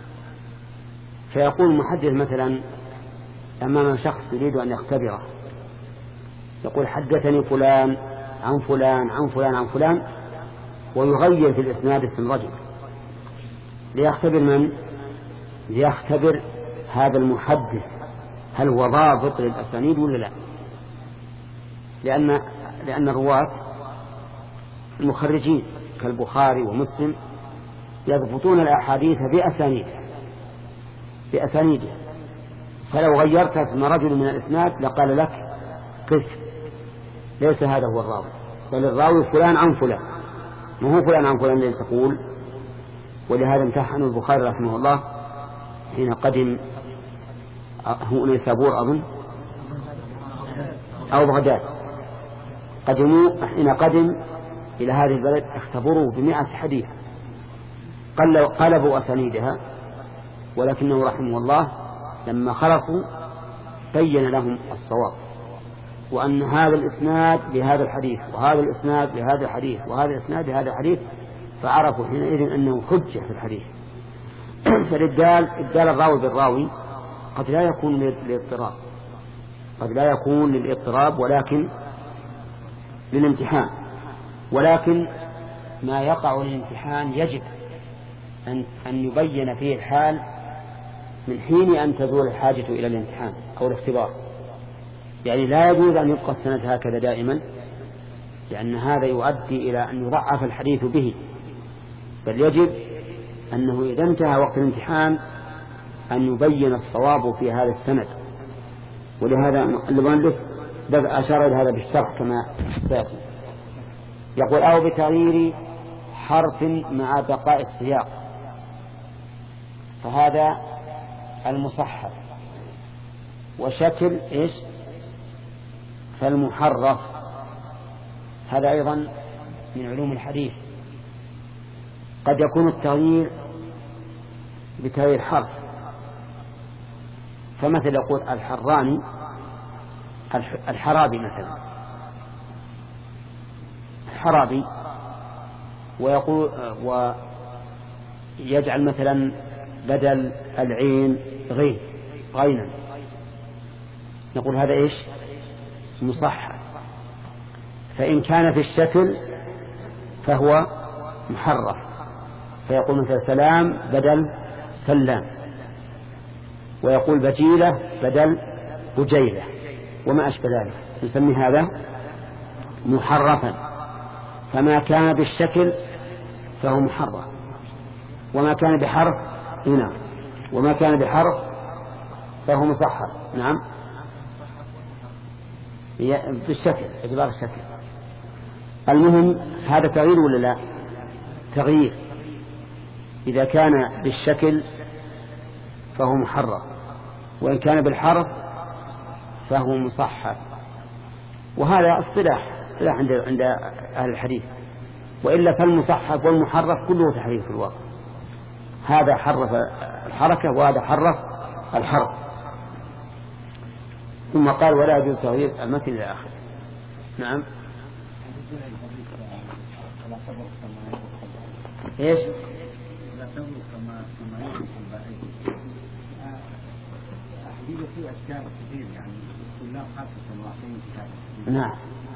فيقول المحدث مثلا أمام شخص يريد أن يختبره، يقول: حدثني فلان عن فلان عن فلان عن فلان، ويغير في الإسناد اسم رجل ليختبر من؟ ليختبر هذا المحدث هل هو ضابط للأسانيد ولا لا، لأن لأن الرواة المخرجين كالبخاري ومسلم يضبطون الأحاديث بأسانيد بأسانيده، فلو غيرت اسم رجل من الإسناد لقال لك قف، ليس هذا هو الراوي، بل الراوي فلان عن فلان، ما هو فلان عن فلان الذي تقول. ولهذا امتحن البخاري رحمه الله حين قدم هو نيسابور أظن أو بغداد، قدموا حين قدم إلى هذه البلد اختبروه بمئة حديث قلبوا أسانيدها، ولكنه رحمه الله لما خلصوا بين لهم الصواب، وأن هذا الإسناد بهذا الحديث وهذا الإسناد بهذا الحديث وهذا الإسناد بهذا الحديث، فعرفوا حينئذ أنه حجة في الحديث. فالإبدال إبدال الراوي بالراوي قد لا يكون للاضطراب قد لا يكون للاضطراب ولكن للامتحان، ولكن ما يقع للامتحان يجب أن أن يبين فيه الحال من حين أن تزول الحاجة إلى الامتحان أو الاختبار. يعني لا يجوز أن يبقى السند هكذا دائما، لأن هذا يؤدي إلى أن يضعف الحديث به، بل يجب أنه إذا انتهى وقت الامتحان أن يبين الصواب في هذا السند. ولهذا المؤلف أشار إلى هذا بالشرح كما سيأتي. يقول: أو بتغيير حرف مع بقاء السياق، فهذا المصحف. وشكل إيش؟ فالمحرف، هذا أيضا من علوم الحديث. قد يكون التغيير بتغيير حرف، فمثل يقول الحراني الحرابي مثلا الحرابي، ويقول ويجعل مثلا بدل العين غين غينا، نقول هذا إيش؟ مصحف. فإن كان في الشكل فهو محرف، فيقول مثل سلام بدل سلام، ويقول بجيلة بدل بجيلة، وما أشبه ذلك، نسمي هذا محرفا. فما كان بالشكل فهو محرف، وما كان بحرف هنا وما كان بحرف فهو مصحف. نعم، بالشكل، اعتبار الشكل. المهم هذا تغيير ولا لا؟ تغيير. إذا كان بالشكل فهو محرف، وإن كان بالحرف فهو مصحف. وهذا اصطلاح اصطلاح عند عند أهل الحديث، وإلا فالمصحف والمحرف كله تحريف في الواقع. هذا حرف الحركة وهذا حرف الحرف. ثم قال ولا يجوز تغيير المتن إلى آخره. نعم. إيش؟ لا تبلغ كما كما يبلغ البعيد. أحدث فيه أشكال كثير يعني كلها خاصة واقعين كتاب. نعم.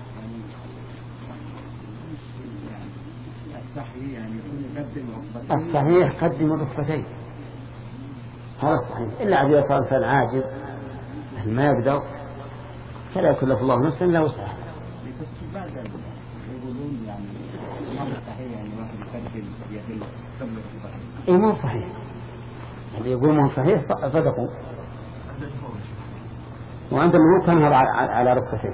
يعني الصحيح يعني يقدم ركبتين. الصحيح قدم الركبتين. هذا الصحيح. إلا إذا صار إنسان عاجز ما يقدر فلا يكلف الله نفسا إلا وسعها. يقولون يعني ما صحيح يعني واحد يقدم يدل قبل الركبتين. إيه ما صحيح. اللي يقول ما صحيح صدقوا. وعند الملوك تنهر على ركبتين.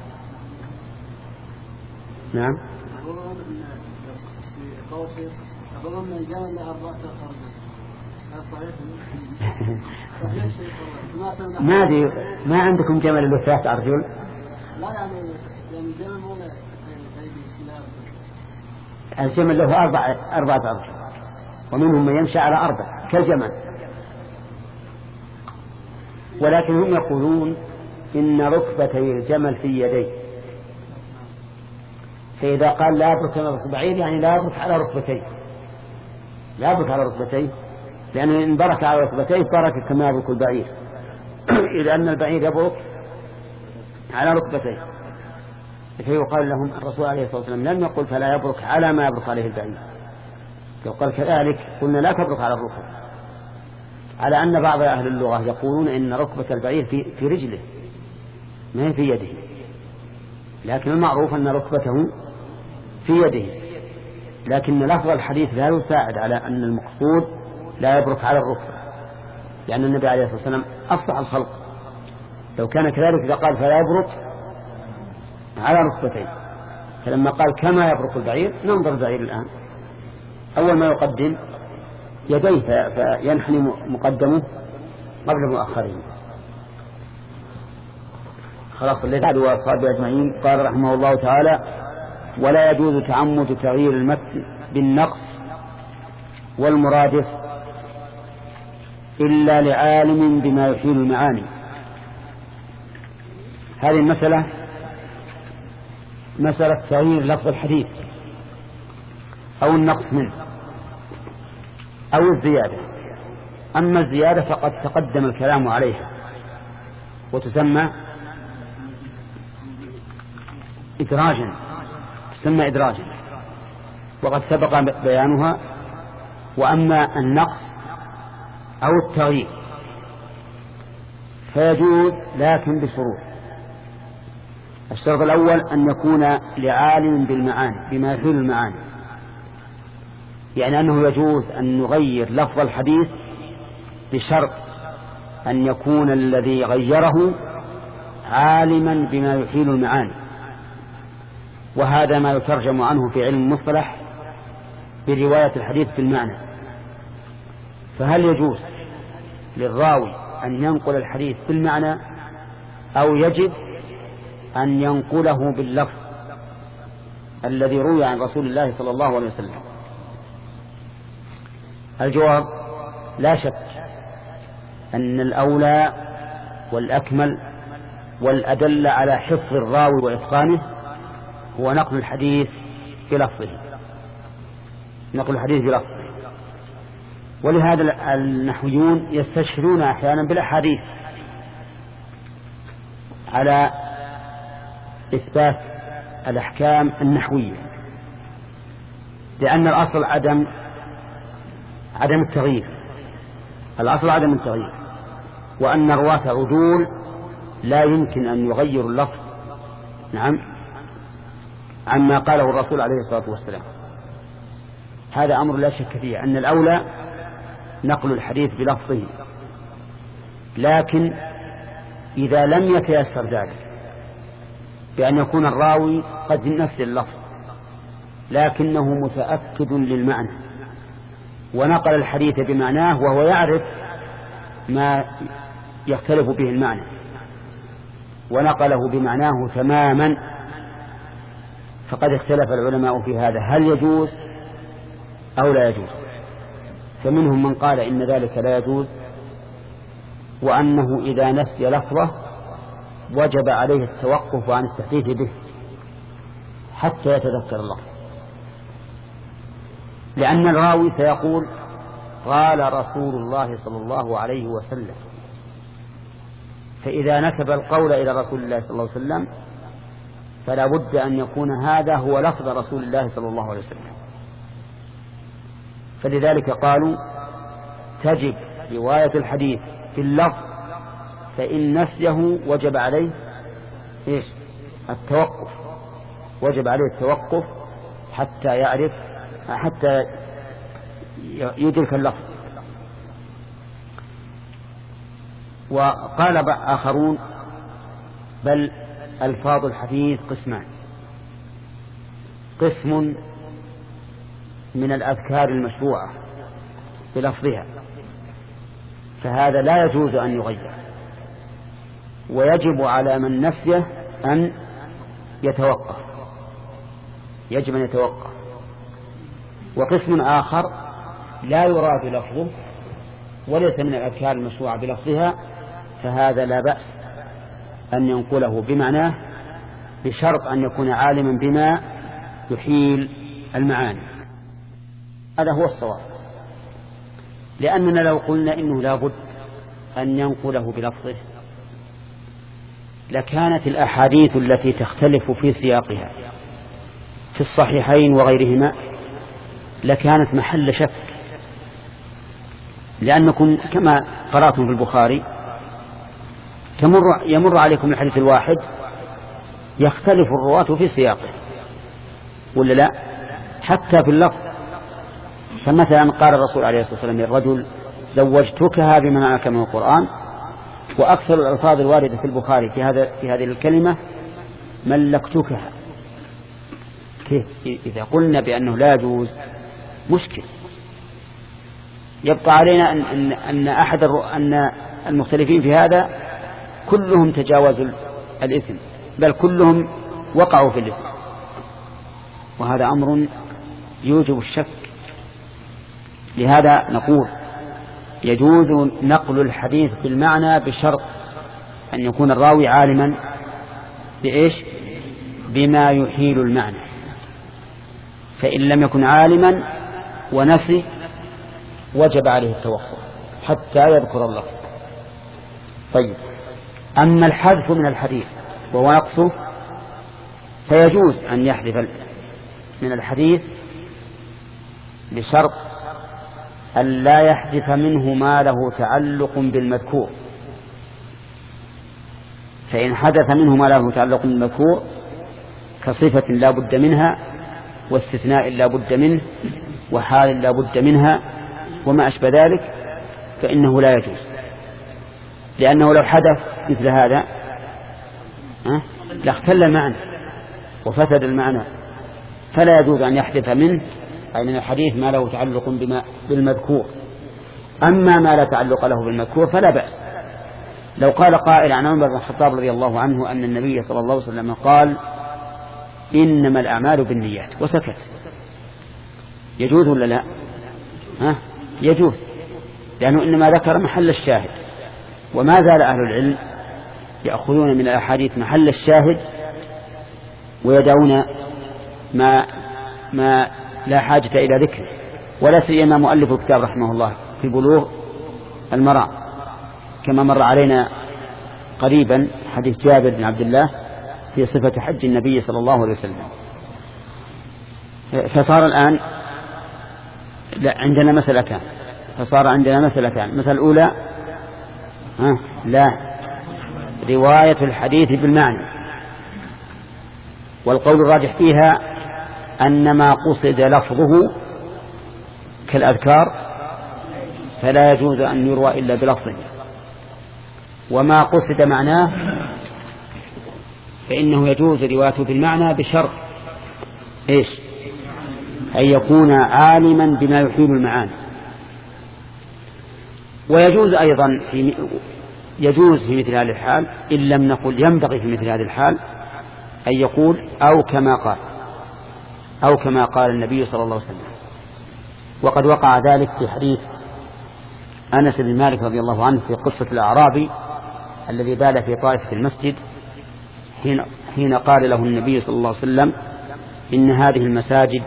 نعم. ما دي ما عندكم جمل له ثلاث أرجل؟ لا يعني الجمل مو الجمل له أربع أربعة أرجل ومنهم من يمشي على أربع كالجمل. ولكن هم يقولون إن ركبتي الجمل في يديه، فإذا قال لا يبرك كما يبرك البعير يعني لا يبرك على ركبتيه، لا يبرك على ركبتيه، لأنه إن برك على ركبتيه برك كما يبرك البعير، لأن البعير يبرك على ركبتيه. فيقال لهم الرسول عليه الصلاة والسلام لم يقل فلا يبرك على ما يبرك عليه البعير، لو قال كذلك قلنا لا تبرك على الركب، على أن بعض أهل اللغة يقولون إن ركبة البعير في, في رجله ما هي في يده، لكن المعروف أن ركبته في يده، لكن لفظ الحديث لا يساعد على أن المقصود لا يبرك على الركبة، لأن النبي عليه الصلاة والسلام أفصح الخلق، لو كان كذلك إذا قال فلا يبرك على ركبتين، فلما قال كما يبرك البعير ننظر البعير الآن أول ما يقدم يديه فينحني مقدمه قبل مؤخره. خلاص اللي بعد وأصحابه أجمعين. قال رحمه الله تعالى ولا يجوز تعمد تغيير المتن بالنقص والمرادف إلا لعالم بما يحيل المعاني. هذه المسألة مسألة تغيير لفظ الحديث أو النقص منه أو الزيادة. أما الزيادة فقد تقدم الكلام عليها وتسمى إدراجا، تسمى إدراجا وقد سبق بيانها. وأما النقص أو التغيير فيجوز لكن بشروط. الشرط الأول أن يكون لعالم بالمعاني بما يحيل المعاني، يعني أنه يجوز أن نغير لفظ الحديث بشرط أن يكون الذي غيره عالما بما يحيل المعاني، وهذا ما يترجم عنه في علم المصطلح برواية الحديث بالمعنى. فهل يجوز للراوي أن ينقل الحديث بالمعنى أو يجب أن ينقله باللفظ الذي روي عن رسول الله صلى الله عليه وسلم؟ الجواب لا شك أن الأولى والأكمل والأدل على حفظ الراوي وإتقانه هو نقل الحديث بلفظه، نقل الحديث بلفظه. ولهذا النحويون يستشهدون أحيانا بالأحاديث على إثبات الأحكام النحوية، لأن الأصل عدم عدم التغيير، الأصل عدم التغيير، وأن الرواة عدول لا يمكن أن يغير اللفظ نعم عما قاله الرسول عليه الصلاة والسلام. هذا أمر لا شك فيه أن الأولى نقل الحديث بلفظه، لكن إذا لم يتيسر ذلك بأن يكون الراوي قد نسي اللفظ لكنه متأكد للمعنى ونقل الحديث بمعناه وهو يعرف ما يختلف به المعنى ونقله بمعناه تماما، فقد اختلف العلماء في هذا هل يجوز أو لا يجوز. فمنهم من قال إن ذلك لا يجوز، وأنه إذا نسي لفظه وجب عليه التوقف عن التحديث به حتى يتذكر الله، لأن الراوي سيقول قال رسول الله صلى الله عليه وسلم، فإذا نسب القول إلى رسول الله صلى الله عليه وسلم فلا بد أن يكون هذا هو لفظ رسول الله صلى الله عليه وسلم. فلذلك قالوا تجب رواية الحديث في اللفظ، فإن نسيه وجب عليه إيش؟ التوقف، وجب عليه التوقف حتى يعرف حتى يدرك اللفظ. وقال آخرون بل ألفاظ الحديث قسمان: قسم من الأذكار المشروعة بلفظها، فهذا لا يجوز أن يغير، ويجب على من نسيه أن يتوقف، يجب أن يتوقف. وقسم آخر لا يراد لفظه وليس من الأذكار المشروعة بلفظها، فهذا لا بأس أن ينقله بمعناه بشرط أن يكون عالما بما يحيل المعاني. هذا هو الصواب، لأننا لو قلنا إنه لا بد أن ينقله بلفظه لكانت الأحاديث التي تختلف في سياقها في الصحيحين وغيرهما لكانت محل شك، لأنكم كما قرأتم في البخاري تمر يمر عليكم الحديث الواحد يختلف الرواة في سياقه ولا لا؟ حتى في اللفظ. فمثلا قال الرسول عليه الصلاة والسلام للرجل زوجتكها بما معك من القرآن، وأكثر الألفاظ الواردة في البخاري في هذا في هذه الكلمة ملكتكها. كيف إذا قلنا بأنه لا يجوز مشكل؟ يبقى علينا أن, أن, أن أحد أن المختلفين في هذا كلهم تجاوزوا الإثم، بل كلهم وقعوا في الإثم، وهذا أمر يوجب الشك. لهذا نقول يجوز نقل الحديث بالمعنى بشرط أن يكون الراوي عالما بإيش؟ بما يحيل المعنى. فإن لم يكن عالما ونسي وجب عليه التوقف حتى يذكر الله. طيب، أما الحذف من الحديث وهو نقصه فيجوز أن يحذف من الحديث بشرط أن لا يحذف منه ما له تعلق بالمذكور. فإن حدث منه ما له تعلق بالمذكور كصفة لا بد منها واستثناء لا بد منه وحال لا بد منها وما أشبه ذلك فإنه لا يجوز، لأنه لو حدث مثل هذا لاختل المعنى وفسد المعنى، فلا يجوز أن يحدث منه أي من الحديث ما له تعلق بما بالمذكور. أما ما لا تعلق له بالمذكور فلا بأس. لو قال قائل عن عمر بن الخطاب رضي الله عنه أن النبي صلى الله عليه وسلم قال إنما الأعمال بالنيات وسكت، يجوز ولا لا؟ ها؟ يجوز، لأنه إنما ذكر محل الشاهد. وما زال أهل العلم يأخذون من الأحاديث محل الشاهد ويدعون ما ما لا حاجة إلى ذكره، ولا سيما مؤلف الكتاب رحمه الله في بلوغ المرام، كما مر علينا قريبا حديث جابر بن عبد الله في صفة حج النبي صلى الله عليه وسلم. فصار الآن لا عندنا مسألتان، فصار عندنا مسألتان. المسألة الأولى ها لا رواية الحديث بالمعنى، والقول الراجح فيها أن ما قصد لفظه كالأذكار فلا يجوز أن يروى إلا بلفظه، وما قصد معناه فإنه يجوز روايته بالمعنى بشرط إيش؟ أن يكون عالما بما يحيل المعاني. ويجوز أيضا في يجوز في مثل هذه الحال إن لم نقل ينبغي في مثل هذه الحال أن يقول أو كما قال أو كما قال النبي صلى الله عليه وسلم. وقد وقع ذلك في حديث أنس بن مالك رضي الله عنه في قصة الأعرابي الذي بال في طائفة المسجد حين, حين قال له النبي صلى الله عليه وسلم إن هذه المساجد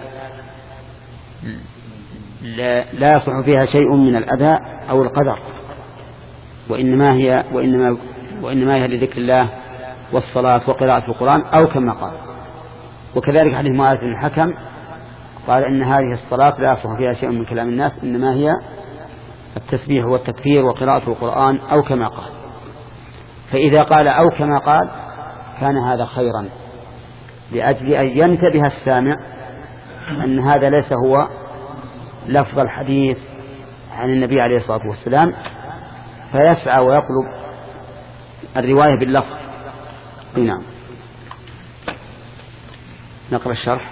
لا, لا يصح فيها شيء من الأذى أو القدر، وإنما هي, وإنما, وإنما هي لذكر الله والصلاة وقراءة القرآن أو كما قال. وكذلك حديث معاذ بن الحكم قال إن هذه الصلاة لا يصح فيها شيء من كلام الناس، إنما هي التسبيح والتكبير وقراءة القرآن أو كما قال. فإذا قال أو كما قال كان هذا خيرا، لأجل أن ينتبه السامع أن هذا ليس هو لفظ الحديث عن النبي عليه الصلاة والسلام، فيسعى ويطلب الرواية باللفظ. نعم. نقرأ الشرح.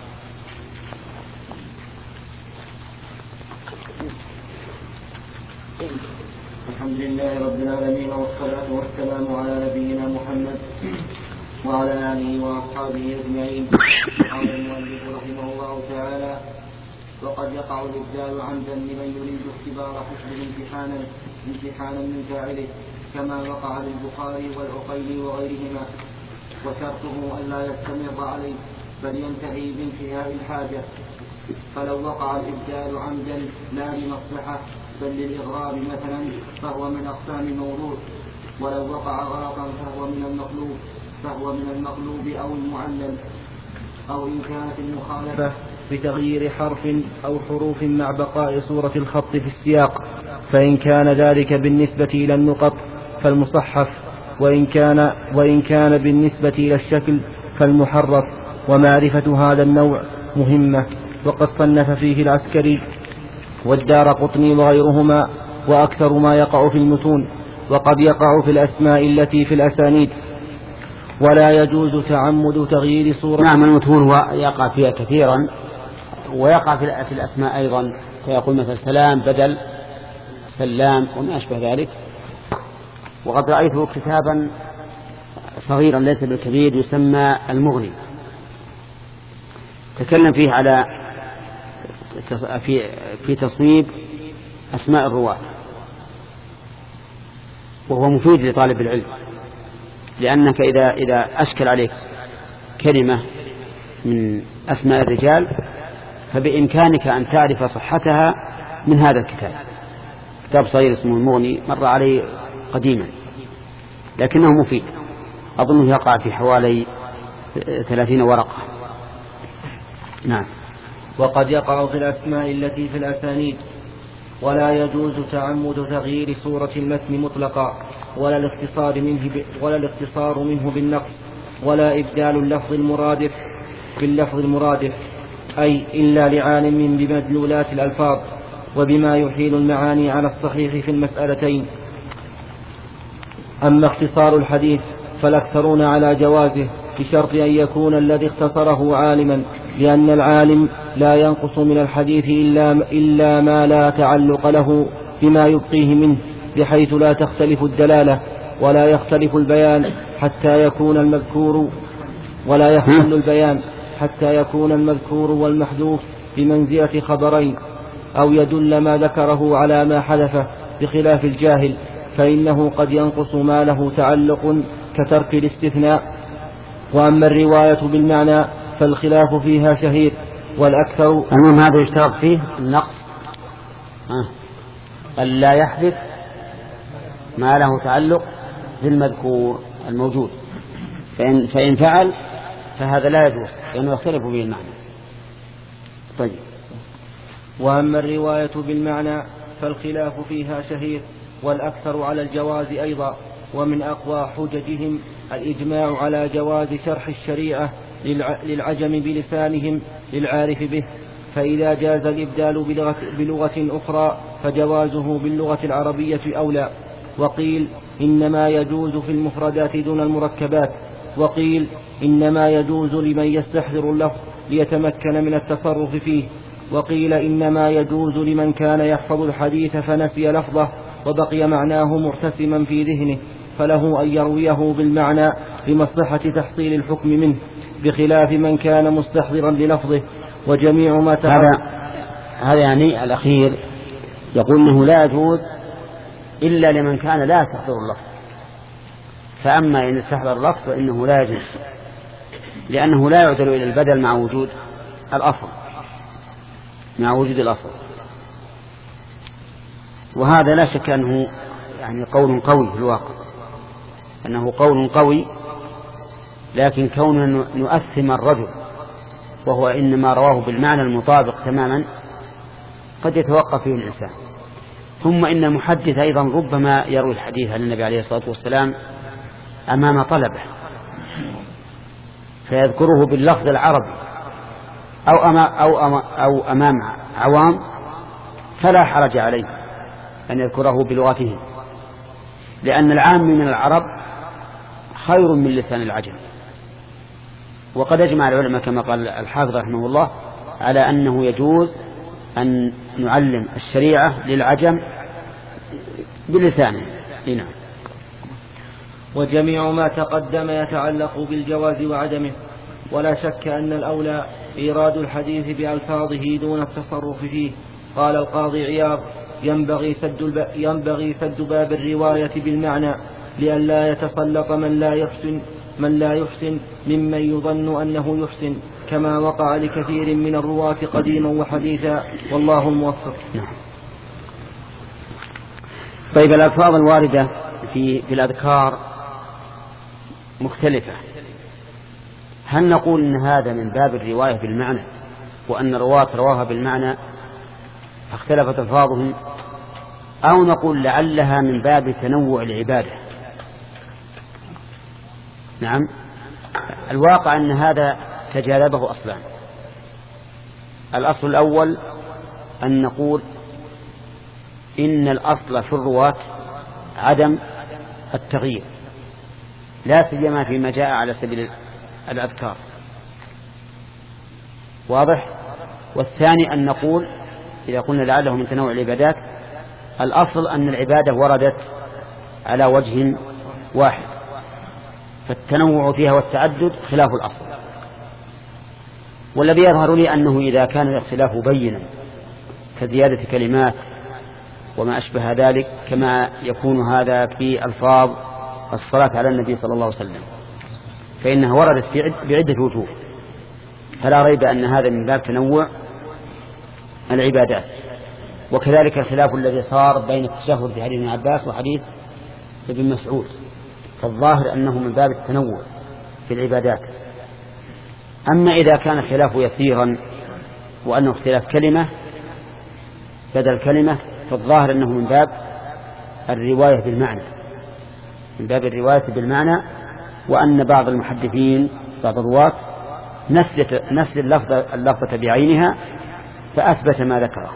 الحمد لله رب العالمين، والصلاة والسلام على نبينا محمد وعلى آله وأصحابه أجمعين. قال المؤلف رحمه الله تعالى: وقد يقع الإبدال عمدا لمن يريد اختبار حسب امتحانا امتحانا من فاعله، كما وقع للبخاري والعقيلي وغيرهما، وشرطه أن لا يستمر عليه بل ينتهي بانتهاء الحاجة. فلو وقع الإبدال عمدا لا لمصلحة بل للإغراب مثلا فهو من أقسام الموروث، ولو وقع غلطا فهو من المقلوب فهو من المقلوب أو المعلل، أو إن كانت المخالفة بتغيير حرف أو حروف مع بقاء صورة الخط في السياق، فإن كان ذلك بالنسبة إلى النقط فالمصحف، وإن كان, وإن كان بالنسبة إلى الشكل فالمحرف. ومعرفة هذا النوع مهمة، وقد صنف فيه العسكري والدارقطني وغيرهما، وأكثر ما يقع في المتون. وقد يقع في الأسماء التي في الأسانيد، ولا يجوز تعمد تغيير صورة. نعم، المتون يقع فيها كثيرا، ويقع في الأسماء أيضا، فيقول مثل سلام بدل سلام وما أشبه ذلك. وقد رأيته كتابا صغيرا ليس بالكبير يسمى المغني، تكلم فيه على في في تصويب أسماء الرواة، وهو مفيد لطالب العلم، لأنك إذا إذا أشكل عليك كلمة من أسماء الرجال فبإمكانك أن تعرف صحتها من هذا الكتاب. كتاب صغير اسمه المغني، مر عليه قديما لكنه مفيد، أظنه يقع في حوالي ثلاثين ورقة. نعم. وقد يقع في الأسماء التي في الأسانيد، ولا يجوز تعمد تغيير صورة المتن مطلقا، ولا الاختصار منه ولا الاختصار منه بالنقص، ولا إبدال اللفظ المرادف باللفظ المرادف، أي إلا لعالم بمدلولات الألفاظ وبما يحيل المعاني على الصحيح في المسألتين. أما اختصار الحديث فالأكثرون على جوازه، بشرط أن يكون الذي اختصره عالما، لأن العالم لا ينقص من الحديث إلا, إلا ما لا تعلق له بما يبقيه منه، بحيث لا تختلف الدلالة ولا يختلف البيان حتى يكون المذكور ولا يختل البيان حتى يكون المذكور والمحذوف بمنزلة خبرين، أو يدل ما ذكره على ما حذفه، بخلاف الجاهل فإنه قد ينقص ما له تعلق كترك الاستثناء. وأما الرواية بالمعنى فالخلاف فيها شهير، والأكثر المهم هذا يشترط فيه النقص، ألا يحذف ما له تعلق بالمذكور الموجود، فإن, فإن فعل فهذا لا يجوز لأنه يختلف به المعنى. طيب. وأما الرواية بالمعنى فالخلاف فيها شهير، والأكثر على الجواز أيضا. ومن أقوى حججهم الإجماع على جواز شرح الشريعة للعجم بلسانهم للعارف به، فإذا جاز الإبدال بلغة, بلغة أخرى فجوازه باللغة العربية أولى. وقيل إنما يجوز في المفردات دون المركبات، وقيل إنما يجوز لمن يستحضر اللفظ ليتمكن من التصرف فيه، وقيل إنما يجوز لمن كان يحفظ الحديث فنسي لفظه وبقي معناه مرتسما في ذهنه، فله أن يرويه بالمعنى لمصلحة تحصيل الحكم منه، بخلاف من كان مستحضرا للفظه. وجميع ما هذا هذا يعني الأخير يقول أنه لا يجوز إلا لمن كان لا يستحضر اللفظ، فأما إن استحضر اللفظ فإنه لا يجوز، لأنه لا يعدل إلى البدل مع وجود الأصل مع وجود الأصل. وهذا لا شك أنه يعني قول قوي في الواقع، أنه قول قوي، لكن كوننا نؤثم الرجل وهو إنما رواه بالمعنى المطابق تماما قد يتوقف فيه الإنسان. ثم إن المحدث أيضا ربما يروي الحديث عن النبي عليه الصلاة والسلام أمام طلبه فيذكره باللفظ العربي أو أمام, أو أمام, أو أمام عوام، فلا حرج عليه أن يذكره بلغته، لأن العام من العرب خير من لسان العجم. وقد أجمع العلماء كما قال الحافظ رحمه الله على أنه يجوز أن نعلم الشريعة للعجم بلسانه. نعم. وجميع ما تقدم يتعلق بالجواز وعدمه، ولا شك أن الأولى إيراد الحديث بألفاظه دون التصرف فيه. قال القاضي عياض: ينبغي سد, الب... ينبغي سد باب الرواية بالمعنى لئلا يتسلط من لا يحسن من لا يحسن ممن يظن أنه يحسن، كما وقع لكثير من الرواة قديما وحديثا، والله الموفق. نعم. طيب، الألفاظ الواردة في, في الأذكار مختلفة. هل نقول إن هذا من باب الرواية بالمعنى وأن الرواة رواها بالمعنى فاختلفت ألفاظهم، أو نقول لعلها من باب تنوع العبادة؟ نعم، الواقع أن هذا تجاذبه أصلان. الأصل الأول أن نقول إن الأصل في الرواة عدم التغيير، لا سيما فيما جاء على سبيل الأذكار. واضح؟ والثاني أن نقول إذا قلنا لعله من تنوع العبادات، الأصل أن العبادة وردت على وجه واحد، فالتنوع فيها والتعدد خلاف الأصل. والذي يظهر لي أنه إذا كان الاختلاف بينا كزيادة كلمات وما أشبه ذلك، كما يكون هذا في ألفاظ الصلاة على النبي صلى الله عليه وسلم، فإنها وردت بعدة وجوه، فلا ريب أن هذا من باب تنوع العبادات. وكذلك الخلاف الذي صار بين التشهد في حديث ابن عباس وحديث ابن مسعود، فالظاهر أنه من باب التنوع في العبادات. أما إذا كان الخلاف يسيرا وأنه اختلاف كلمة بدل كلمة، فالظاهر أنه من باب الرواية بالمعنى من باب الرواية بالمعنى وأن بعض المحدثين بعض الرواة نسل اللفظة, اللفظة بعينها فأثبت ما ذكره.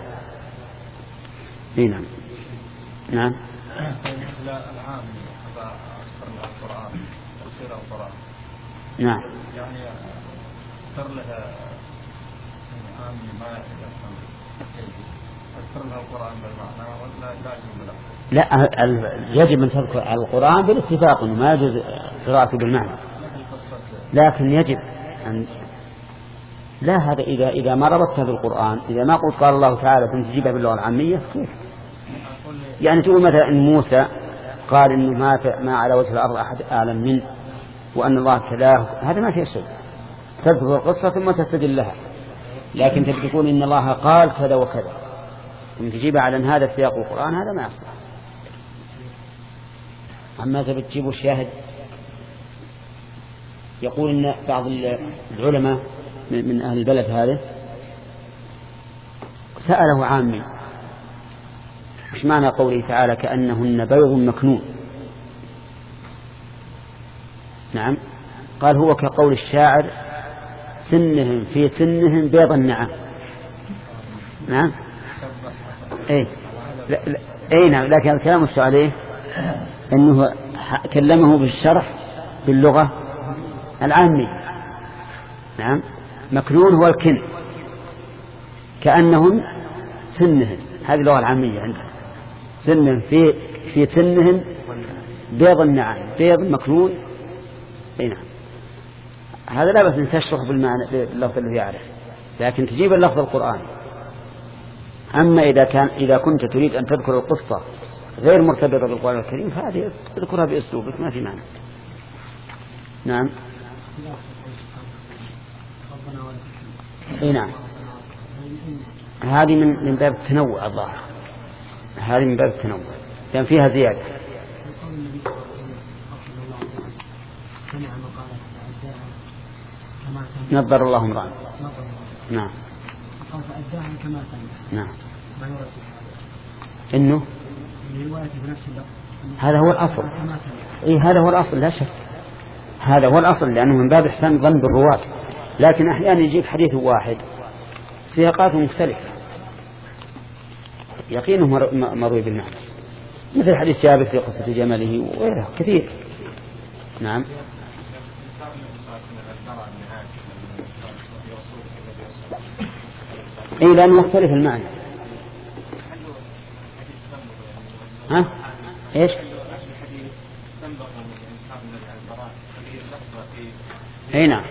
نعم. نعم. نعم. يعني أذكر لها عامي ما يفهم أذكر لها القرآن بالمعنى ولا لا يجب لا يجب أن تذكر القرآن بالاتفاق، ما يجوز قراءته بالمعنى، لكن يجب أن لا هذا إذا إذا ما ربطتها بالقرآن، إذا ما قلت قال الله تعالى ثم تجيبها باللغة العامية كيف؟ يعني تقول مثلا إن موسى قال إنه ما ما على وجه الأرض أحد أعلم منه وأن الله تلاه، هذا ما فيه شيء، تذكر القصة ثم تستدل لها. لكن تقول إن الله قال كذا وكذا ثم تجيبها على أن هذا سياق القرآن، هذا ما يصلح. أما تبي تجيبوا الشاهد، يقول إن بعض العلماء من أهل البلد هذا سأله عامي مش معنى قوله تعالى كأنهن بيض مكنون؟ نعم، قال هو كقول الشاعر سنهم في سنهم بيض النعام. نعم. اي لا لا اي نعم، لكن الكلام مش عليه انه كلمه بالشرح باللغة العامية. نعم، مكنون هو الكن، كأنهم سنهم، هذه اللغة العامية عندنا، سنهم في في سنهم بيض النعام، بيض مكنون. اي نعم، هذا لا بس ان تشرح بالمعنى باللفظ الذي يعرف، لكن تجيب اللفظ القرآن. أما إذا كان إذا كنت تريد أن تذكر القصة غير مرتبطة بالقرآن الكريم فهذه تذكرها بأسلوبك ما في معنى. نعم. اي نعم. هذه من من باب التنوع الظاهر، هذه من باب التنوع لأن فيها زيادة. نظر الله امرأ. نعم. نعم. إنه هذا هو الأصل. إيه هذا هو الأصل لا شك، هذا هو الأصل، لأنه من باب إحسان الظن بالرواة. لكن أحيانا يجيك حديث واحد سياقات مختلفة يقينه مروي بالمعنى، مثل حديث جابر في قصة جمله وغيره كثير. نعم. إيه لأنه يختلف المعنى. ها؟ إيش؟ أي نعم.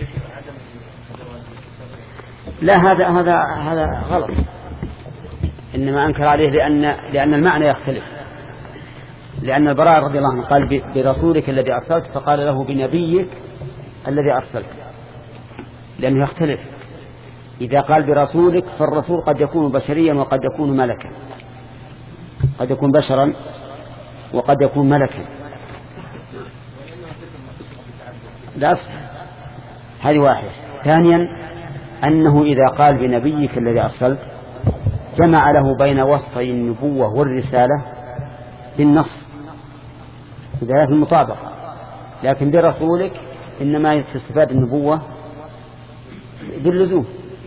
لا هذا هذا هذا غلط، إنما أنكر عليه لأن لأن المعنى يختلف، لأن البراء رضي الله عنه قال برسولك الذي أرسلت، فقال له بنبيك الذي أرسلت، لأنه يختلف. إذا قال برسولك فالرسول قد يكون بشريا وقد يكون ملكا، قد يكون بشرا وقد يكون ملكا. لا هذه واحدة. ثانيا أنه إذا قال بنبيك الذي أرسلت جمع له بين وصفي النبوة والرسالة بالنص إذا في المطابقة، لكن برسولك إنما تستفاد النبوة باللزوم.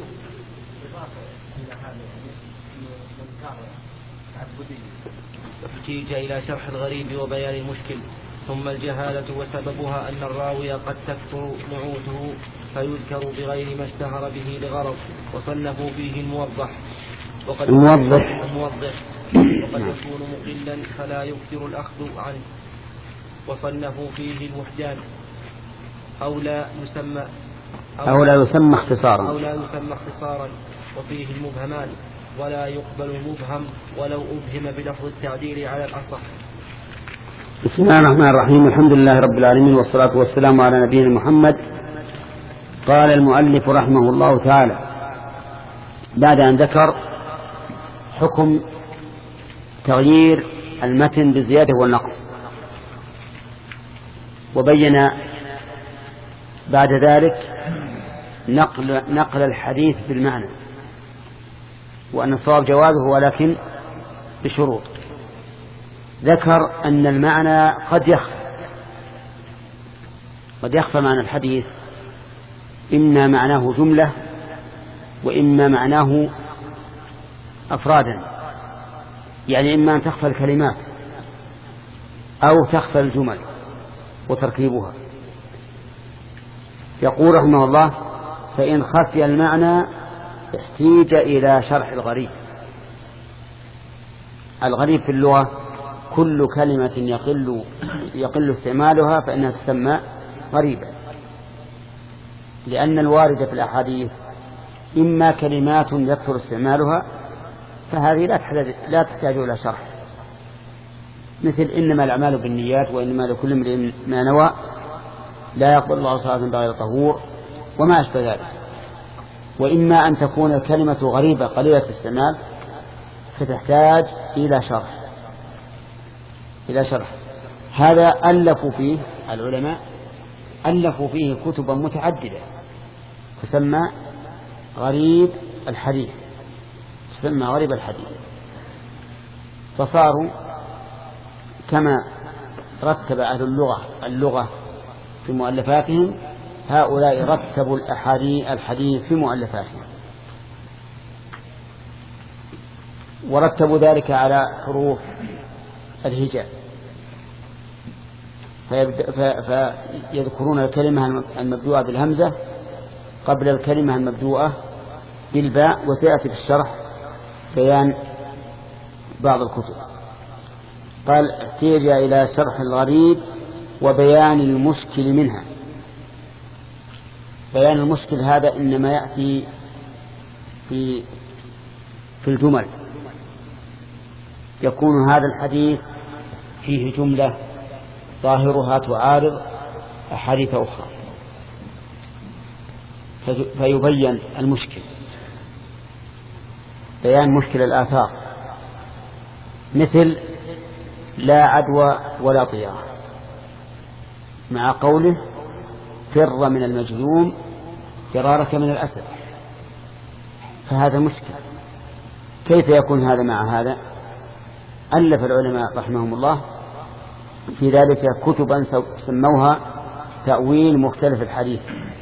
احتيج إلى شرح الغريب وبيان المشكل. ثم الجهالة وسببها أن الراوي قد تكثر نعوته فيذكر بغير ما اشتهر به لغرض، وصنفوا فيه الموضح وقد الموضح الموضح وقد يكون مقلا فلا يكثر الأخذ عنه، وصنفوا فيه المحجان أو لا يسمى أو, أو لا يسمى اختصارا أو لا يسمى اختصارا وفيه المبهمان، ولا يقبل المبهم ولو أبهم بلفظ التعديل على الأصح. بسم الله الرحمن الرحيم. الحمد لله رب العالمين، والصلاة والسلام على نبينا محمد. قال المؤلف رحمه الله تعالى بعد أن ذكر حكم تغيير المتن بالزيادة والنقص، وبين بعد ذلك نقل, نقل الحديث بالمعنى، وأن الصواب جوازه ولكن بشروط. ذكر أن المعنى قد يخفى، قد يخفى معنى الحديث، إما معناه جملة وإما معناه أفرادا، يعني إما أن تخفى الكلمات أو تخفى الجمل وتركيبها. يقول رحمه الله: فإن خفي المعنى احتيج إلى شرح الغريب. الغريب في اللغة كل كلمة يقل, يقل استعمالها فإنها تسمى غريبة، لأن الوارد في الأحاديث إما كلمات يكثر استعمالها فهذه لا تحتاج, لا تحتاج إلى شرح، مثل إنما الأعمال بالنيات وإنما لكل امرئ ما نوى، لا يقبل الله صلاة بغير طهور، وما أشبه ذلك. وإما أن تكون الكلمة غريبة قليلة الاستعمال فتحتاج إلى شرح إلى شرح هذا ألفوا فيه العلماء، ألفوا فيه كتبا متعددة تسمى غريب الحديث، تسمى غريب الحديث. فصاروا كما رتب أهل اللغة اللغة في مؤلفاتهم، هؤلاء رتبوا الأحاديث الحديث في مؤلفاتهم، ورتبوا ذلك على حروف الهجاء، فيذكرون الكلمة المبدوءة بالهمزة قبل الكلمة المبدوءة بالباء، وسيأتي في الشرح بيان بعض الكتب. قال: احتيج إلى شرح الغريب وبيان المشكل منها. بيان المشكل هذا إنما يأتي في في الجمل، يكون هذا الحديث فيه جملة ظاهرها تعارض أحاديث أخرى فيبين المشكل، بيان مشكل الآثار، مثل لا عدوى ولا طيرة، مع قوله فر من المجذوم فرارك من الأسد، فهذا مشكل. كيف يكون هذا مع هذا؟ ألف العلماء رحمهم الله في ذلك كتبا سموها تأويل مختلف الحديث،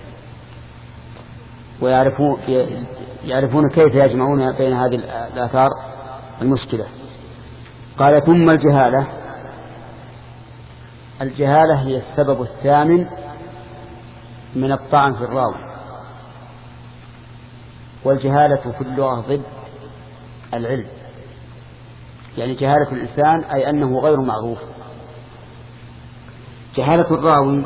ويعرفون يعرفون كيف يجمعون بين هذه الآثار المشكلة. قال ثم الجهالة. الجهالة هي السبب الثامن من الطعن في الراوي، والجهالة في اللغة ضد العلم، يعني جهالة الإنسان أي أنه غير معروف. جهالة الراوي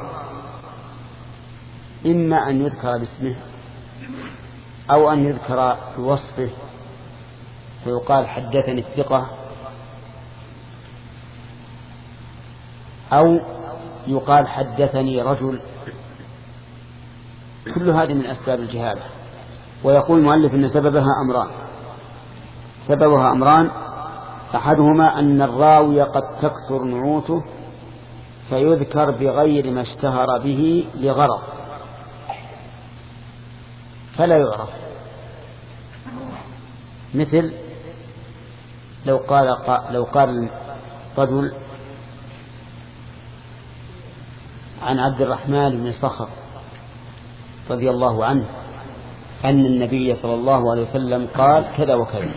إما أن يذكر باسمه أو أن يذكر بوصفه فيقال حدثني الثقة، أو يقال حدثني رجل، كل هذه من أسباب الجهالة. ويقول المؤلف أن سببها أمران سببها أمران أحدهما أن الراوي قد تكثر نعوته فيذكر بغير ما اشتهر به لغرض فلا يعرف، مثل لو قال لو قال رجل عن عبد الرحمن بن صخر رضي الله عنه أن النبي صلى الله عليه وسلم قال كذا وكذا.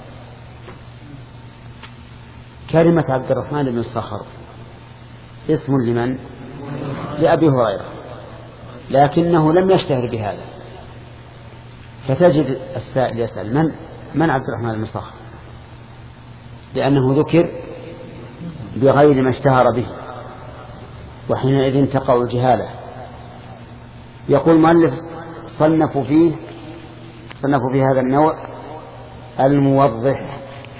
كلمة عبد الرحمن بن صخر اسم لمن؟ لأبي هريرة، لكنه لم يشتهر بهذا، فتجد السائل يسأل من من عبد الرحمن بن صخر، لأنه ذكر بغير ما اشتهر به، وحينئذ تقع الجهالة. يقول المؤلف صنفوا فيه صنفوا في هذا النوع الموضح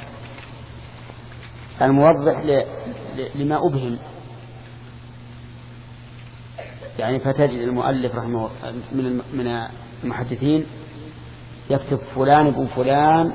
الموضح لما أبهم، يعني فتجد المؤلف رحمه من من المحدثين يكتب فلان ابن فلان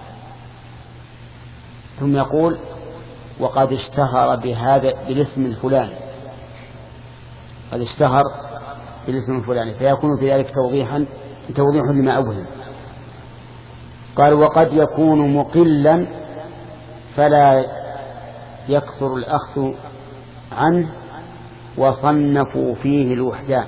ثم يقول وقد اشتهر بهذا بالاسم الفلاني، قد اشتهر بالاسم الفلاني، فيكون في ذلك توضيحا توضيح لما أبهم. قال وقد يكون مقلا فلا يكثر الأخذ عنه وصنفوا فيه الوحدان.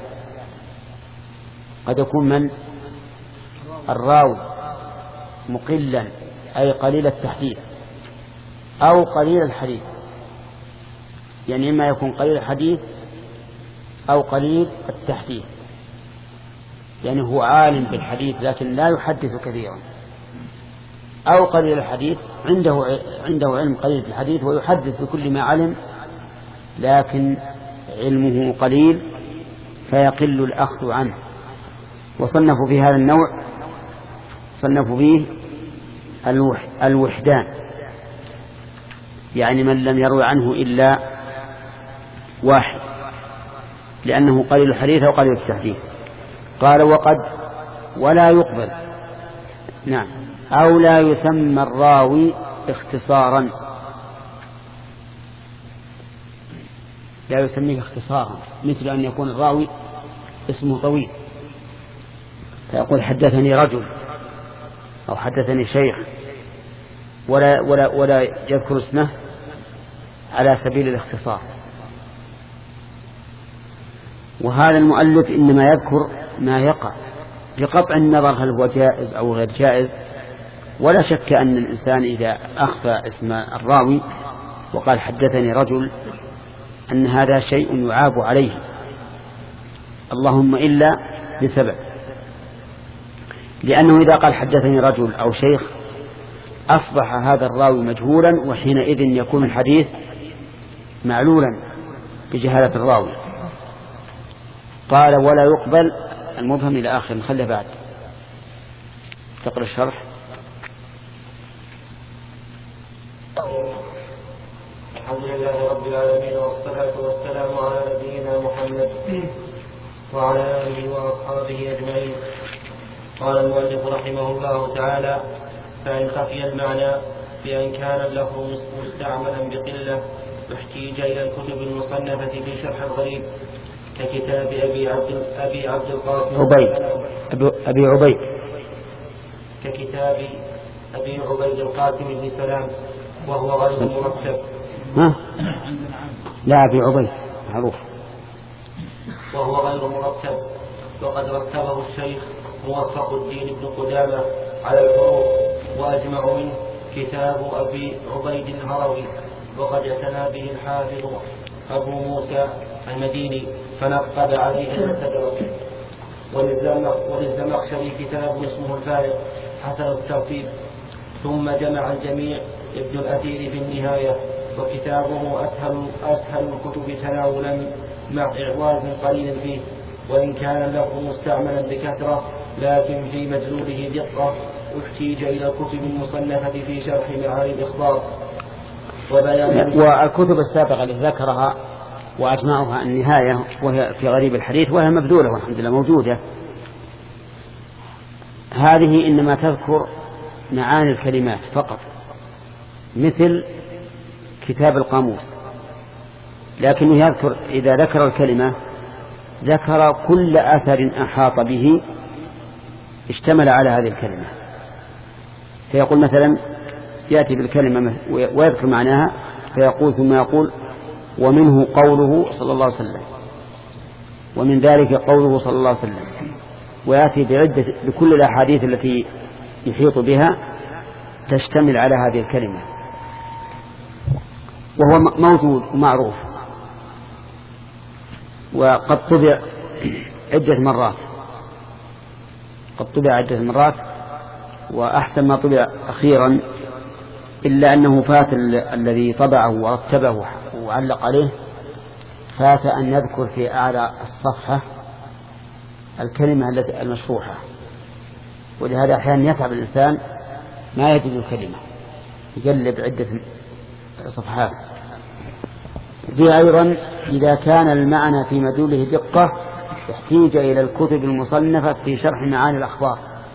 قد يكون من الراوي مقلا أي قليل التحديث أو قليل الحديث، يعني إما يكون قليل الحديث أو قليل التحديث، يعني هو عالم بالحديث لكن لا يحدث كثيرا، أو قليل الحديث عنده عنده علم قليل بالحديث ويحدث بكل ما علم لكن علمه قليل فيقل الأخذ عنه. وصنفوا في هذا النوع صنفوا فيه الوحدان، يعني من لم يروي عنه إلا واحد لأنه قليل الحديث أو قليل التحديث. قال وقد ولا يقبل نعم أو لا يسمى الراوي اختصارا، لا يسميه اختصارا، مثل أن يكون الراوي اسمه طويل فيقول حدثني رجل أو حدثني شيخ ولا, ولا, ولا يذكر اسمه على سبيل الاختصار. وهذا المؤلف إنما يذكر ما يقع بقطع النظر هل هو جائز أو غير جائز. ولا شك أن الإنسان إذا أخفى اسم الراوي وقال حدثني رجل أن هذا شيء يعاب عليه، اللهم إلا بسبب، لأنه إذا قال حدثني رجل أو شيخ أصبح هذا الراوي مجهولا، وحينئذ يكون الحديث معلولا بجهالة الراوي. قال ولا يقبل المبهم إلى آخر، نخليه بعد تقرأ الشرح. الحمد لله رب العالمين، والصلاة والسلام على نبينا محمد وعلى آله وأصحابه أجمعين. قال المؤلف رحمه الله تعالى: فإن خفي المعنى بأن كان اللفظ مستعملا بقلة احتيج إلى الكتب المصنفة في شرح الغريب ككتاب أبي عبد أبي عبد القاسم عبيد أبي عبيد ككتاب أبي عبيد القاسم بن سلام وهو غير مرتب. ها؟ لا أبي عبيد معروف. وهو غير مرتب، وقد رتبه الشيخ موفق الدين بن قدامة على الحروف، وأجمع منه كتاب أبي عبيد الهروي، وقد اعتنى به الحافظ أبو موسى المديني فنقب عليه المستدرك. وللزمخشري كتاب اسمه الفارق حسن الترتيب. ثم جمع الجميع ابن الأثير في النهاية، وكتابه أسهل, أسهل الكتب تناولا مع إعواز قليل فيه، وإن كان اللفظ مستعملا بكثرة لكن في مدلوله دقة احتيج إلى الكتب المصنفة في شرح معاني الإخبار وبيان. والكتب السابقة التي ذكرها وأجمعها النهاية وهي في غريب الحديث وهي مبذولة والحمد لله موجودة، هذه إنما تذكر معاني الكلمات فقط مثل كتاب القاموس، لكنه يذكر إذا ذكر الكلمة ذكر كل أثر أحاط به اشتمل على هذه الكلمة، فيقول مثلا يأتي بالكلمة ويذكر معناها فيقول ثم يقول ومنه قوله صلى الله عليه وسلم، ومن ذلك قوله صلى الله عليه وسلم، ويأتي بعدة بكل الأحاديث التي يحيط بها تشتمل على هذه الكلمة، وهو موجود ومعروف وقد طبع عدة مرات قد طبع عدة مرات وأحسن ما طبع أخيرا، إلا أنه فات الذي طبعه ورتبه وعلق عليه، فات أن نذكر في أعلى الصفحة الكلمة التي المشروحة، ولهذا أحيانا يتعب الإنسان ما يجد الكلمة يقلب عدة صفحات. في أيضا إذا كان المعنى في مدلوله دقة احتيج إلى الكتب المصنفة في شرح معاني الأخبار،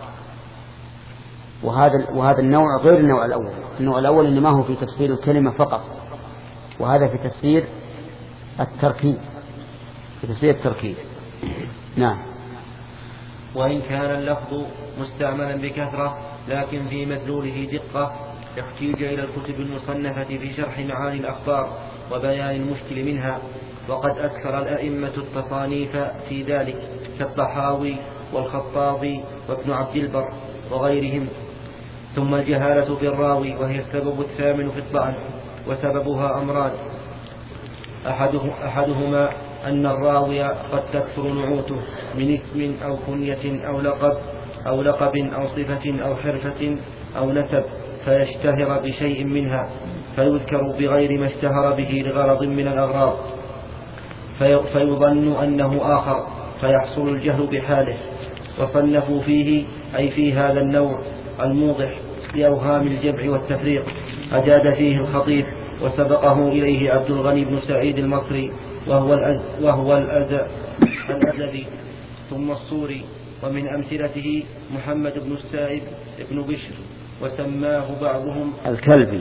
وهذا وهذا النوع غير النوع الأول. النوع الأول إنما هو في تفسير الكلمة فقط، وهذا في تفسير التركيب في تفسير التركيب. نعم. وإن كان اللفظ مستعملا بكثرة لكن في مدلوله دقة احتيج إلى الكتب المصنفة في شرح معاني الأخبار وبيان المشكل منها، وقد أكثر الأئمة التصانيف في ذلك كالطحاوي والخطابي وابن عبد البر وغيرهم. ثم الجهالة بالراوي وهي السبب الثامن في الطعن، وسببها أمران: أحده أحدهما أن الراوي قد تكثر نعوته من اسم أو كنية أو لقب أو لقب أو صفة أو حرفة أو نسب فيشتهر بشيء منها فيذكر بغير ما اشتهر به لغرض من الأغراض في فيظن أنه آخر فيحصل الجهل بحاله. وصنفوا فيه أي في هذا النوع الموضح بأوهام الجمع والتفريق أجاد فيه الخطيب، وسبقه إليه عبد الغني بن سعيد المصري وهو الأز وهو الأز الأزدي ثم الصوري. ومن أمثلته محمد بن السائب بن بشر، وسماه بعضهم الكلبي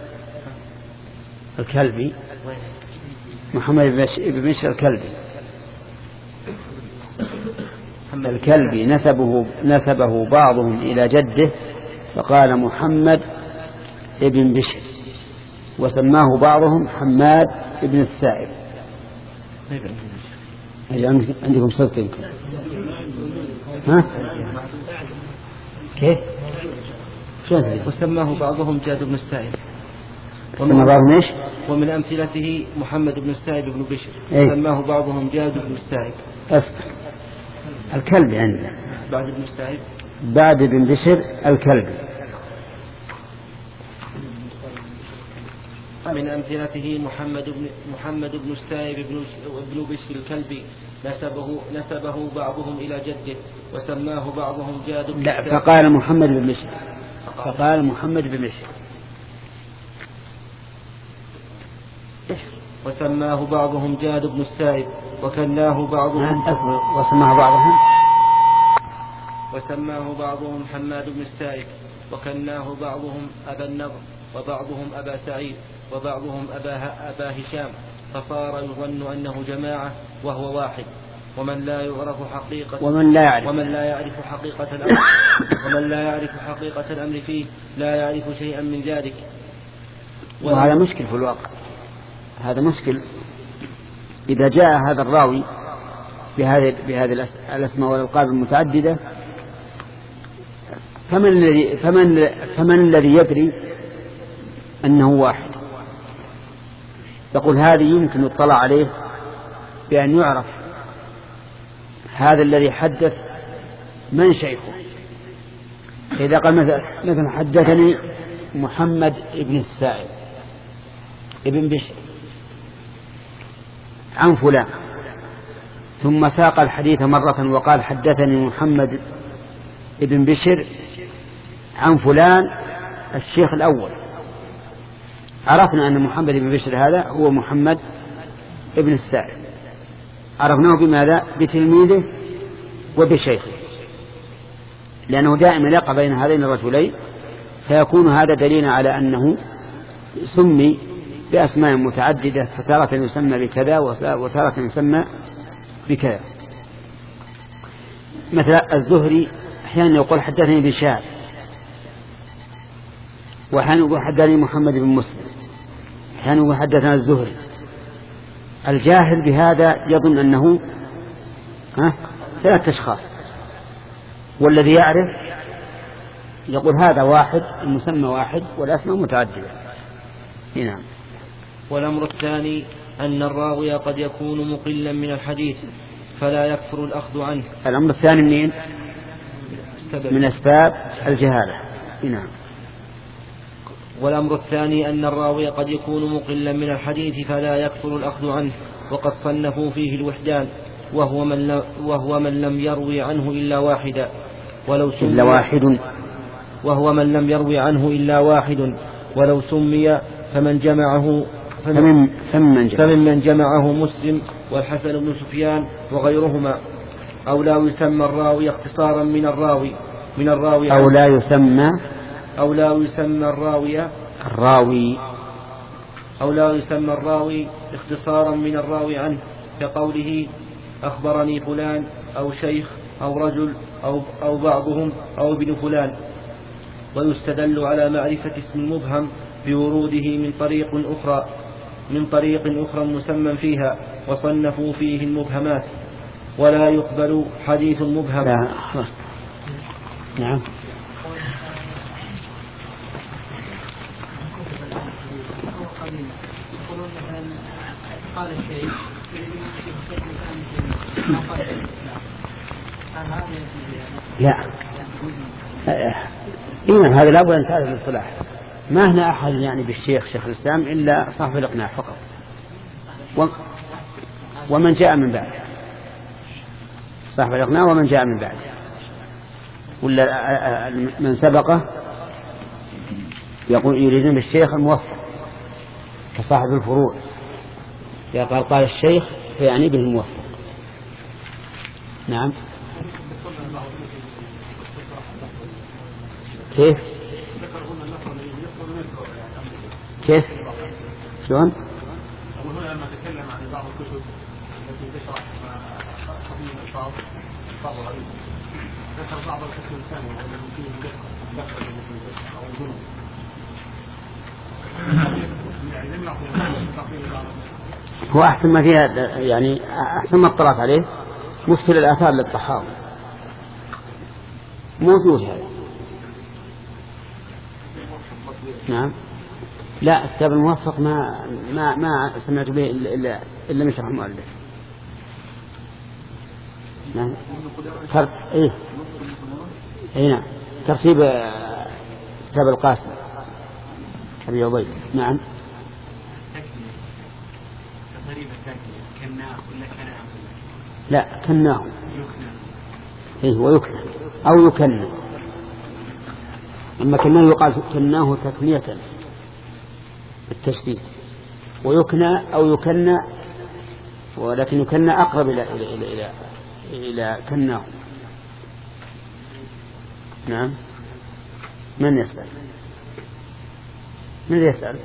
الكلبي محمد بن بشر الكلبي الكلبي نسبه نسبه بعضهم إلى جده فقال محمد ابن بشر، وسماه بعضهم حماد ابن السائب. عندكم صدق يمكن ها كيف وسماه بعضهم جاد بن السائب. ومن بعضهم ايش؟ ومن أمثلته محمد بن السائب بن بشر، ايه؟ سماه بعضهم جاد بن السائب. أصبر. الكلبي عندنا بعد ابن السائب بعد ابن بشر الكلبي. من أمثلته محمد بن محمد بن السائب بن ابن بشر الكلبي، نسبه نسبه بعضهم إلى جده، وسماه بعضهم جاد بن لا فقال محمد بن بشر فقال محمد بن بشر وسماه بعضهم جاد بن السائب وكناه بعضهم وسماه بعضهم وسماه بعضهم حماد بن السائب وكناه بعضهم أبا النضر وبعضهم أبا سعيد وبعضهم أبا, أبا هشام، فصار يظن أنه جماعة وهو واحد. ومن لا يعرف حقيقة ومن لا يعرف ومن لا يعرف حقيقة الأمر ومن لا يعرف حقيقة الأمر فيه لا يعرف شيئا من ذلك. وهذا مشكل في الواقع، هذا مشكل. إذا جاء هذا الراوي بهذه بهذه الأسماء والألقاب المتعددة، فمن الذي فمن فمن الذي يدري أنه واحد؟ يقول هذه يمكن يطلع عليه بأن يعرف هذا الذي حدث من شيخه. إذا قال مثلا مثلا حدثني محمد ابن السائب ابن بشر عن فلان، ثم ساق الحديث مرة وقال حدثني محمد ابن بشر عن فلان الشيخ الأول، عرفنا أن محمد ابن بشر هذا هو محمد ابن السائب، عرفناه بماذا؟ بتلميذه وبشيخه، لأنه دائما يقع بين هذين الرجلين، فيكون هذا دليلا على أنه سمي بأسماء متعددة، فتارة يسمى بكذا وتارة يسمى بكذا. مثلا الزهري أحيانا يقول حدثني بشار، وأحيانا يقول حدثني محمد بن مسلم، أحيانا يقول حدثنا الزهري. الجاهل بهذا يظن أنه ها ثلاثة أشخاص، والذي يعرف يقول هذا واحد، المسمى واحد والأسماء متعددة. نعم. والأمر الثاني أن الراوي قد يكون مقلا من الحديث فلا يكثر الأخذ عنه. الأمر الثاني منين؟ من أسباب الجهالة. نعم. والأمر الثاني أن الراوي قد يكون مقلا من الحديث فلا يكثر الأخذ عنه، وقد صنفوا فيه الوحدان، وهو من لم, وهو من لم يروي عنه إلا واحدا ولو سمي إلا واحد وهو من لم يروي عنه إلا واحد ولو سمي فمن جمعه فمن, فمن, جمع. فمن جمعه مسلم والحسن بن سفيان وغيرهما. أو لا يسمى الراوي اختصارا من الراوي من الراوي أو لا يسمى أو لا يسمى الراوي الراوي أو لا يسمى الراوي اختصارا من الراوي عنه، كقوله أخبرني فلان أو شيخ أو رجل أو, أو بعضهم أو ابن فلان. ويستدل على معرفة اسم المبهم بوروده من طريق أخرى من طريق أخرى مسمى فيها، وصنفوا فيه المبهمات، ولا يقبل حديث مبهم. لا. نعم. قال الشيء لا إيمان هذا لابد أن تعرف الاصطلاح. ما هنا أحد يعني بالشيخ شيخ الإسلام إلا صاحب الإقناع فقط، ومن جاء من بعده، صاحب الإقناع ومن جاء من بعده، ولا من سبقه يقول يريدون بالشيخ الموفق كصاحب الفروع، إذا قال قال الشيخ فيعني به الموفق. نعم. كيف كيف شلون؟ وهنا لما تكلم عن بعض الكتب التي تشرح قضية الألفاظ الألفاظ الغريبة، ذكر بعض القسم الثاني الذي فيه دخل أو ظلم، يعني لم يعطي هو أحسن ما فيها، يعني أحسن ما اطلعت عليه مشكل الآثار للطحاوي موجود هذا. نعم. لا الكتاب الموفق ما ما ما سمعت به إلا إلا من شرح المؤلف. نعم. تر... إيه إيه نعم. ترتيب كتاب القاسم أبي عبيد. نعم. لا كناه. إيه ويكنى أو يكنى، أما كناه يقال كناه تكنية بالتشديد. ويكنى أو يكنى، ولكن يكنى أقرب إلى إلى إلى إلى, إلى كناه. نعم. من يسأل؟ من يسأل؟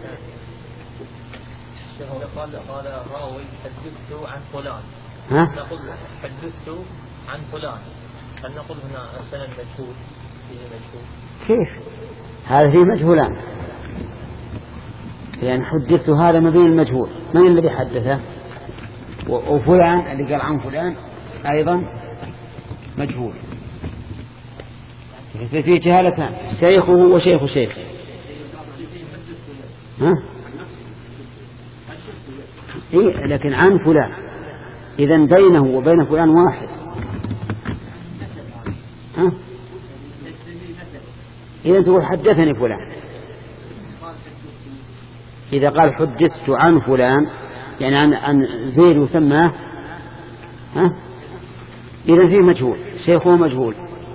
قال قال راوي حدثت عن فلان. ها؟ نقول حدثت عن فلان، هل نقول هنا السند مجهول فيه مجهول؟ كيف؟ هذا فيه مجهولان، يعني حدثت هذا مبين المجهول، من الذي حدثه؟ وفلان اللي قال عن فلان أيضا مجهول، فيه جهالتان، شيخه وشيخ شيخه. ها؟ إيه لكن عن فلان، إذن بينه وبين فلان واحد. ها؟ إذن تقول حدثني فلان. إذا قال حدثت عن فلان يعني عن, عن زيد وسماه، ها؟ إذن فيه مجهول، شيخه مجهول،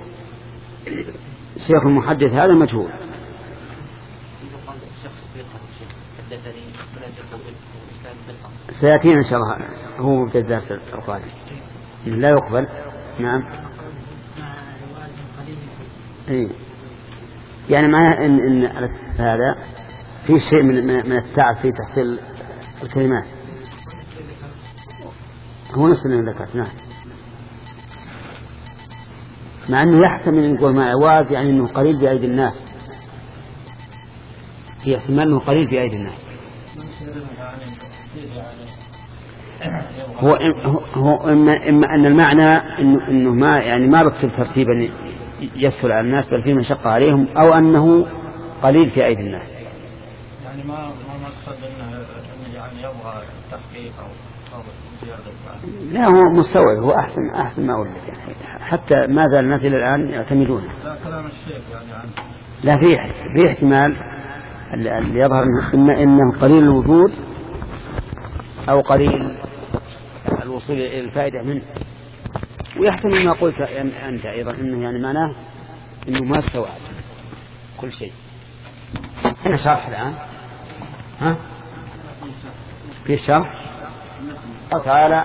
شيخ المحدث هذا مجهول. سيأتينا إن شاء الله، هو مبتدأ القادم لا يقبل. نعم. إيه. يعني معناه إن, إن هذا في شيء من, من التعب في تحصيل الكلمات، هو نفس اللي ذكرت. نعم. مع أنه يحتمل أن يقول مع عواز يعني أنه قليل بأيدي الناس، في احتمال أنه قليل بأيدي الناس. هو هو إما, إما أن المعنى إنه, إنه ما يعني ما بكتب ترتيبا يسهل على الناس بل في مشقة عليهم، أو أنه قليل في أيدي الناس. يعني ما ما مقصد إنه يعني يبغى تحقيق أو زيادة. لا هو مستوعب، هو أحسن أحسن ما أقول لك يعني. حتى ما زال الناس إلى الآن يعتمدون. لا كلام الشيخ يعني عنه. لا في في احتمال اللي يظهر إما إنه قليل الوجود أو قليل الوصول إلى الفائدة منه، ويحتمل ما قلت أنت أيضا إنه يعني معناه إنه ما استوعب كل شيء. هنا شرح الآن، ها في شرح قال تعالى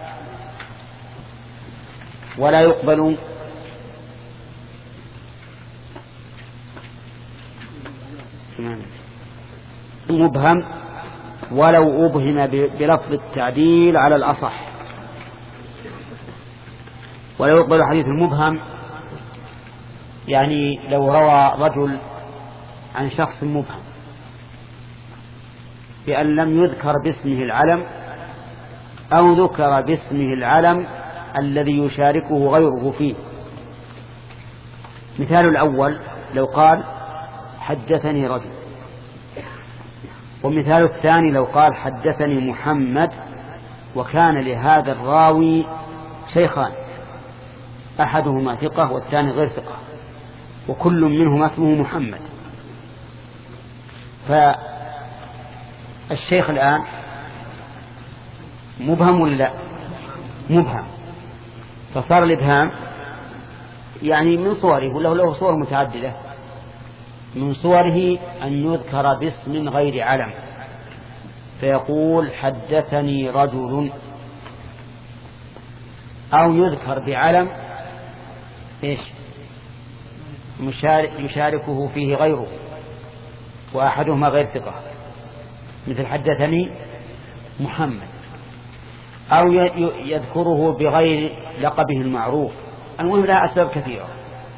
ولا يقبل مبهم ولو أبهم بلفظ التعديل على الأصح. ولا يقبل حديث المبهم يعني لو روى رجل عن شخص مبهم بأن لم يذكر باسمه العلم أو ذكر باسمه العلم الذي يشاركه غيره فيه. مثال الأول لو قال حدثني رجل، ومثال الثاني لو قال حدثني محمد وكان لهذا الراوي شيخان أحدهما ثقة والثاني غير ثقة وكل منهما اسمه محمد. فالشيخ الآن مبهم ولا لا؟ مبهم. فصار الإبهام يعني من صوره وله له صور متعددة. من صوره أن يذكر باسم غير علم فيقول حدثني رجل، أو يذكر بعلم إيش يشاركه فيه غيره وأحدهما غير ثقة مثل حدثني محمد، أو يذكره بغير لقبه المعروف. المهم لها أسباب كثيرة.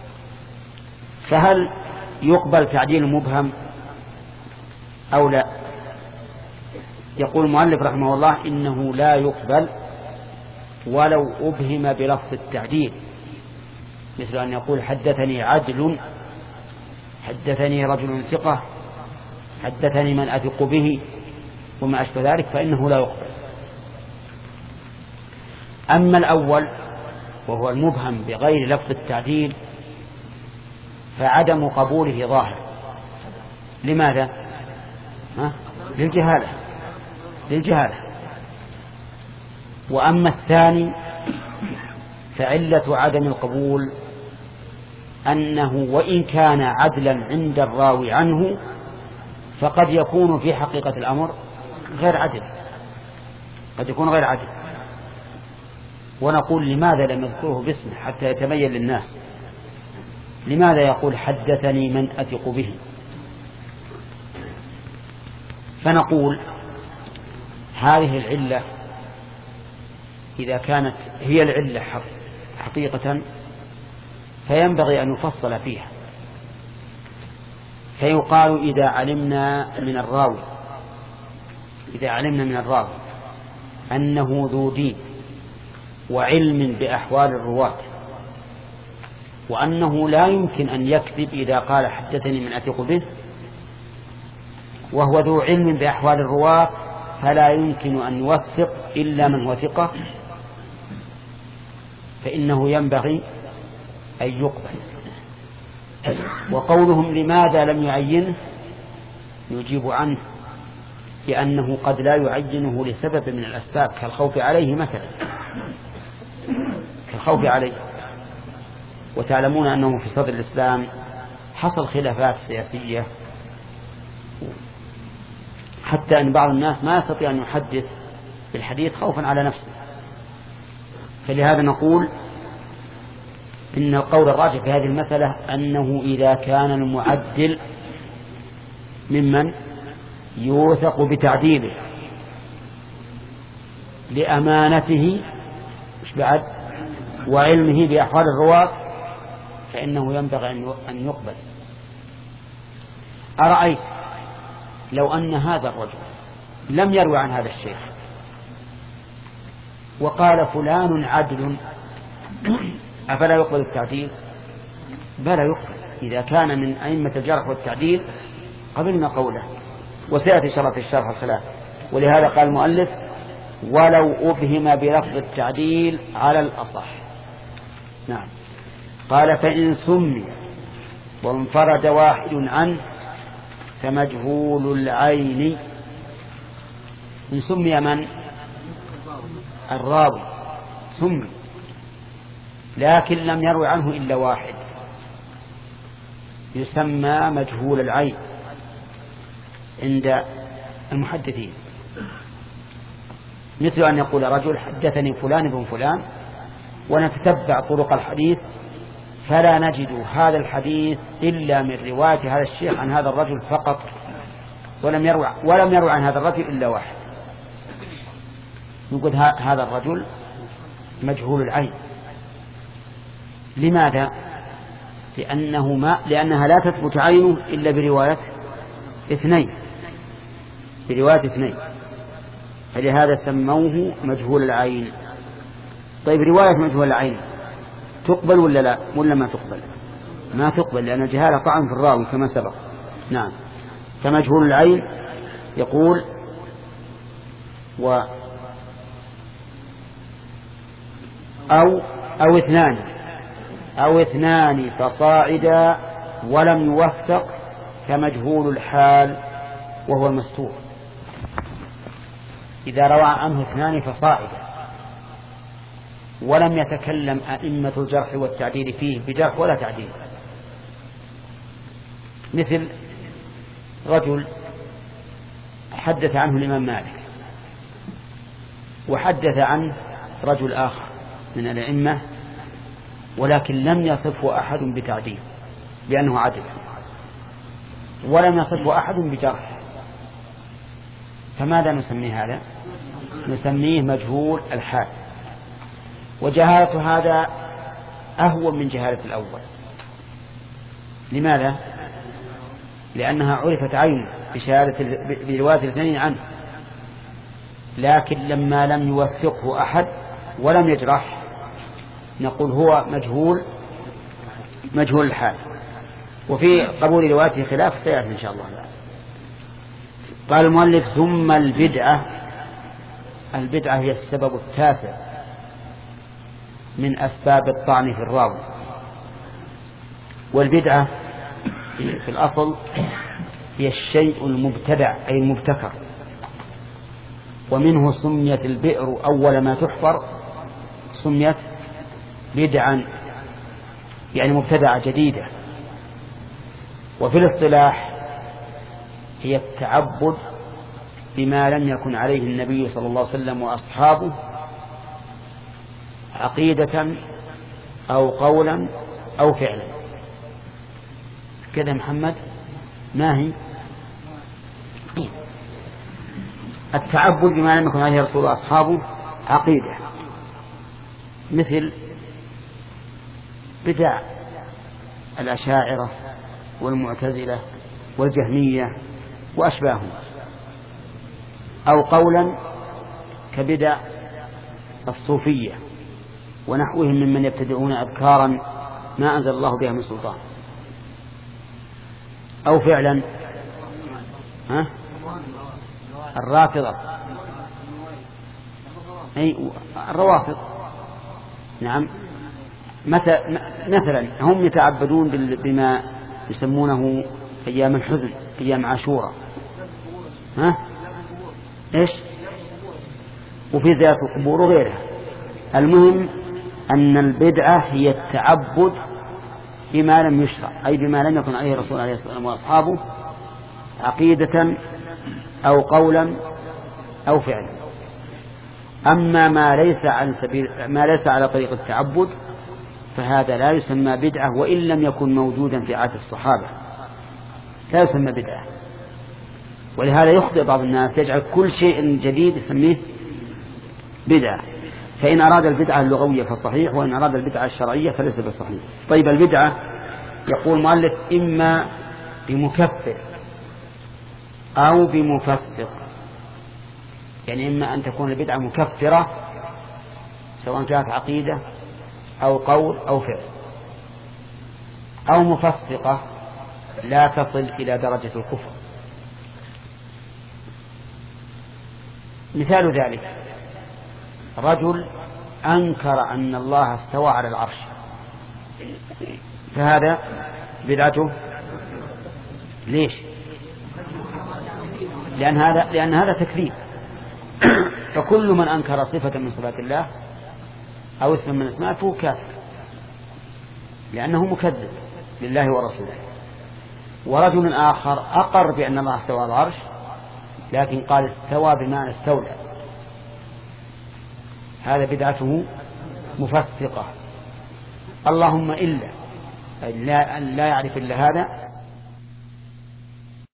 فهل يقبل تعديل مبهم أو لا؟ يقول المؤلف رحمه الله إنه لا يقبل ولو أبهم بلفظ التعديل، مثل أن يقول حدثني عدل، حدثني رجل ثقة، حدثني من أثق به وما أشبه ذلك، فإنه لا يقبل. أما الأول وهو المبهم بغير لفظ التعديل فعدم قبوله ظاهر. لماذا؟ ها؟ للجهالة للجهالة. وأما الثاني فعلة عدم القبول أنه وإن كان عدلا عند الراوي عنه فقد يكون في حقيقة الأمر غير عدل، قد يكون غير عدل. ونقول لماذا لم يذكره باسمه حتى يتبين للناس؟ لماذا يقول حدثني من أثق به؟ فنقول هذه العلة إذا كانت هي العلة حقيقة فينبغي أن يفصل فيها، فيقال إذا علمنا من الراوي إذا علمنا من الراوي أنه ذو دين وعلم بأحوال الرواة، وأنه لا يمكن أن يكذب إذا قال حدثني من أثق به، وهو ذو علم بأحوال الرواة فلا يمكن أن يوثق إلا من هو ثقة، فإنه ينبغي أن يقبل. وقولهم لماذا لم يعينه يجيب عنه لأنه قد لا يعينه لسبب من الأسباب كالخوف عليه مثلا، كالخوف عليه. وتعلمون أنه في صدر الإسلام حصل خلافات سياسية، حتى أن بعض الناس ما يستطيع أن يحدث بالحديث خوفا على نفسه. فلهذا نقول إن القول الراجح في هذه المسألة أنه إذا كان المعدل ممن يوثق بتعديله لأمانته مش بعد وعلمه بأحوال الرواة فإنه ينبغي أن يقبل. أرأيت لو أن هذا الرجل لم يروي عن هذا الشيخ وقال فلان عدل أفلا يقبل التعديل؟ بلا يقبل. إذا كان من أئمة الجرح والتعديل قبلنا قوله، وسيأتي شرط الشرح الخلاف. ولهذا قال المؤلف ولو أبهم بلفظ التعديل على الأصح. نعم. قال فإن سمي وانفرد واحد عنه فمجهول العين. إن سمي من؟ الراوي سمي لكن لم يروي عنه إلا واحد يسمى مجهول العين عند المحدثين، مثل أن يقول رجل حدثني فلان بن فلان ونتتبع طرق الحديث فلا نجد هذا الحديث إلا من رواية هذا الشيخ عن هذا الرجل فقط، ولم يروي ولم يروي عن هذا الرجل إلا واحد. نقول هذا الرجل مجهول العين. لماذا؟ لأنه ما لأنها لا تثبت عينه إلا برواية اثنين برواية اثنين فلهذا سموه مجهول العين. طيب رواية مجهول العين تقبل ولا لا ولا ما تقبل؟ ما تقبل، لأن الجهالة طعن في الراوي كما سبق. نعم. فمجهول العين يقول و أو أو اثنان أو اثنان فصاعدا ولم يوثق كمجهول الحال وهو المستور. إذا روى عنه اثنان فصاعدا ولم يتكلم أئمة الجرح والتعديل فيه بجرح ولا تعديل، مثل رجل حدث عنه الإمام مالك وحدث عنه رجل آخر من الأئمة ولكن لم يصفه أحد بتعديل بأنه عدل، ولم يصفه أحد بجرح، فماذا نسميه هذا؟ نسميه مجهول الحال. وجهالة هذا أهون من جهالة الأول. لماذا؟ لأنها عرفت عينه بشهادة برواية الاثنين عنه، لكن لما لم يوثقه أحد ولم يجرح نقول هو مجهول مجهول الحال. وفي قبول روايته خلاف سيأتي إن شاء الله. قال المؤلف ثم البدعة. البدعة هي السبب التاسع من أسباب الطعن في الراوي. والبدعة في الأصل هي الشيء المبتدع أي المبتكر، ومنه سميت البئر أول ما تحفر سميت بدعا يعني مبتدعة جديدة. وفي الاصطلاح هي التعبد بما لم يكن عليه النبي صلى الله عليه وسلم وأصحابه عقيدة أو قولا أو فعلا. كذا محمد ما هي التعبد بما لم يكن عليه رسول وأصحابه عقيدة، مثل بدع الأشاعرة والمعتزلة والجهمية وأشباههم، أو قولا كبدع الصوفية ونحوهم ممن يبتدعون أذكارا ما أنزل الله بها من سلطان، أو فعلا ها الرافضة أي الروافض. نعم مثلا هم يتعبدون بما يسمونه أيام الحزن، أيام عاشوراء، ها إيش وفي ذات القبور وغيرها. المهم أن البدعة هي التعبد بما لم يشرع، أي بما لم يكن عليه الرسول عليه الصلاة والسلام وأصحابه عقيدة أو قولا أو فعلا. أما ما ليس عن سبيل ما ليس على طريق التعبد فهذا لا يسمى بدعة، وإن لم يكن موجودا في عهد الصحابة لا يسمى بدعة. ولهذا يخطئ بعض الناس يجعل كل شيء جديد يسميه بدعة، فإن أراد البدعة اللغوية فصحيح، وإن أراد البدعة الشرعية فليس بصحيح. طيب البدعة يقول المؤلف إما بمكفر أو بمفسق، يعني إما أن تكون البدعة مكفرة سواء كانت عقيدة أو قول أو فعل، أو مفسقة لا تصل إلى درجة الكفر. مثال ذلك رجل أنكر أن الله استوى على العرش، فهذا بدعته. ليش؟ لأن هذا لأن هذا تكذيب. فكل من أنكر صفة من صفات الله أو اسم من اسماء فهو كافر، لأنه مكذب لله ورسوله. ورجل آخر أقر بأن الله استوى على العرش لكن قال استوى بمعنى استولى، هذا بدعته مفسقة. اللهم إلا لا, لا يعرف إلا هذا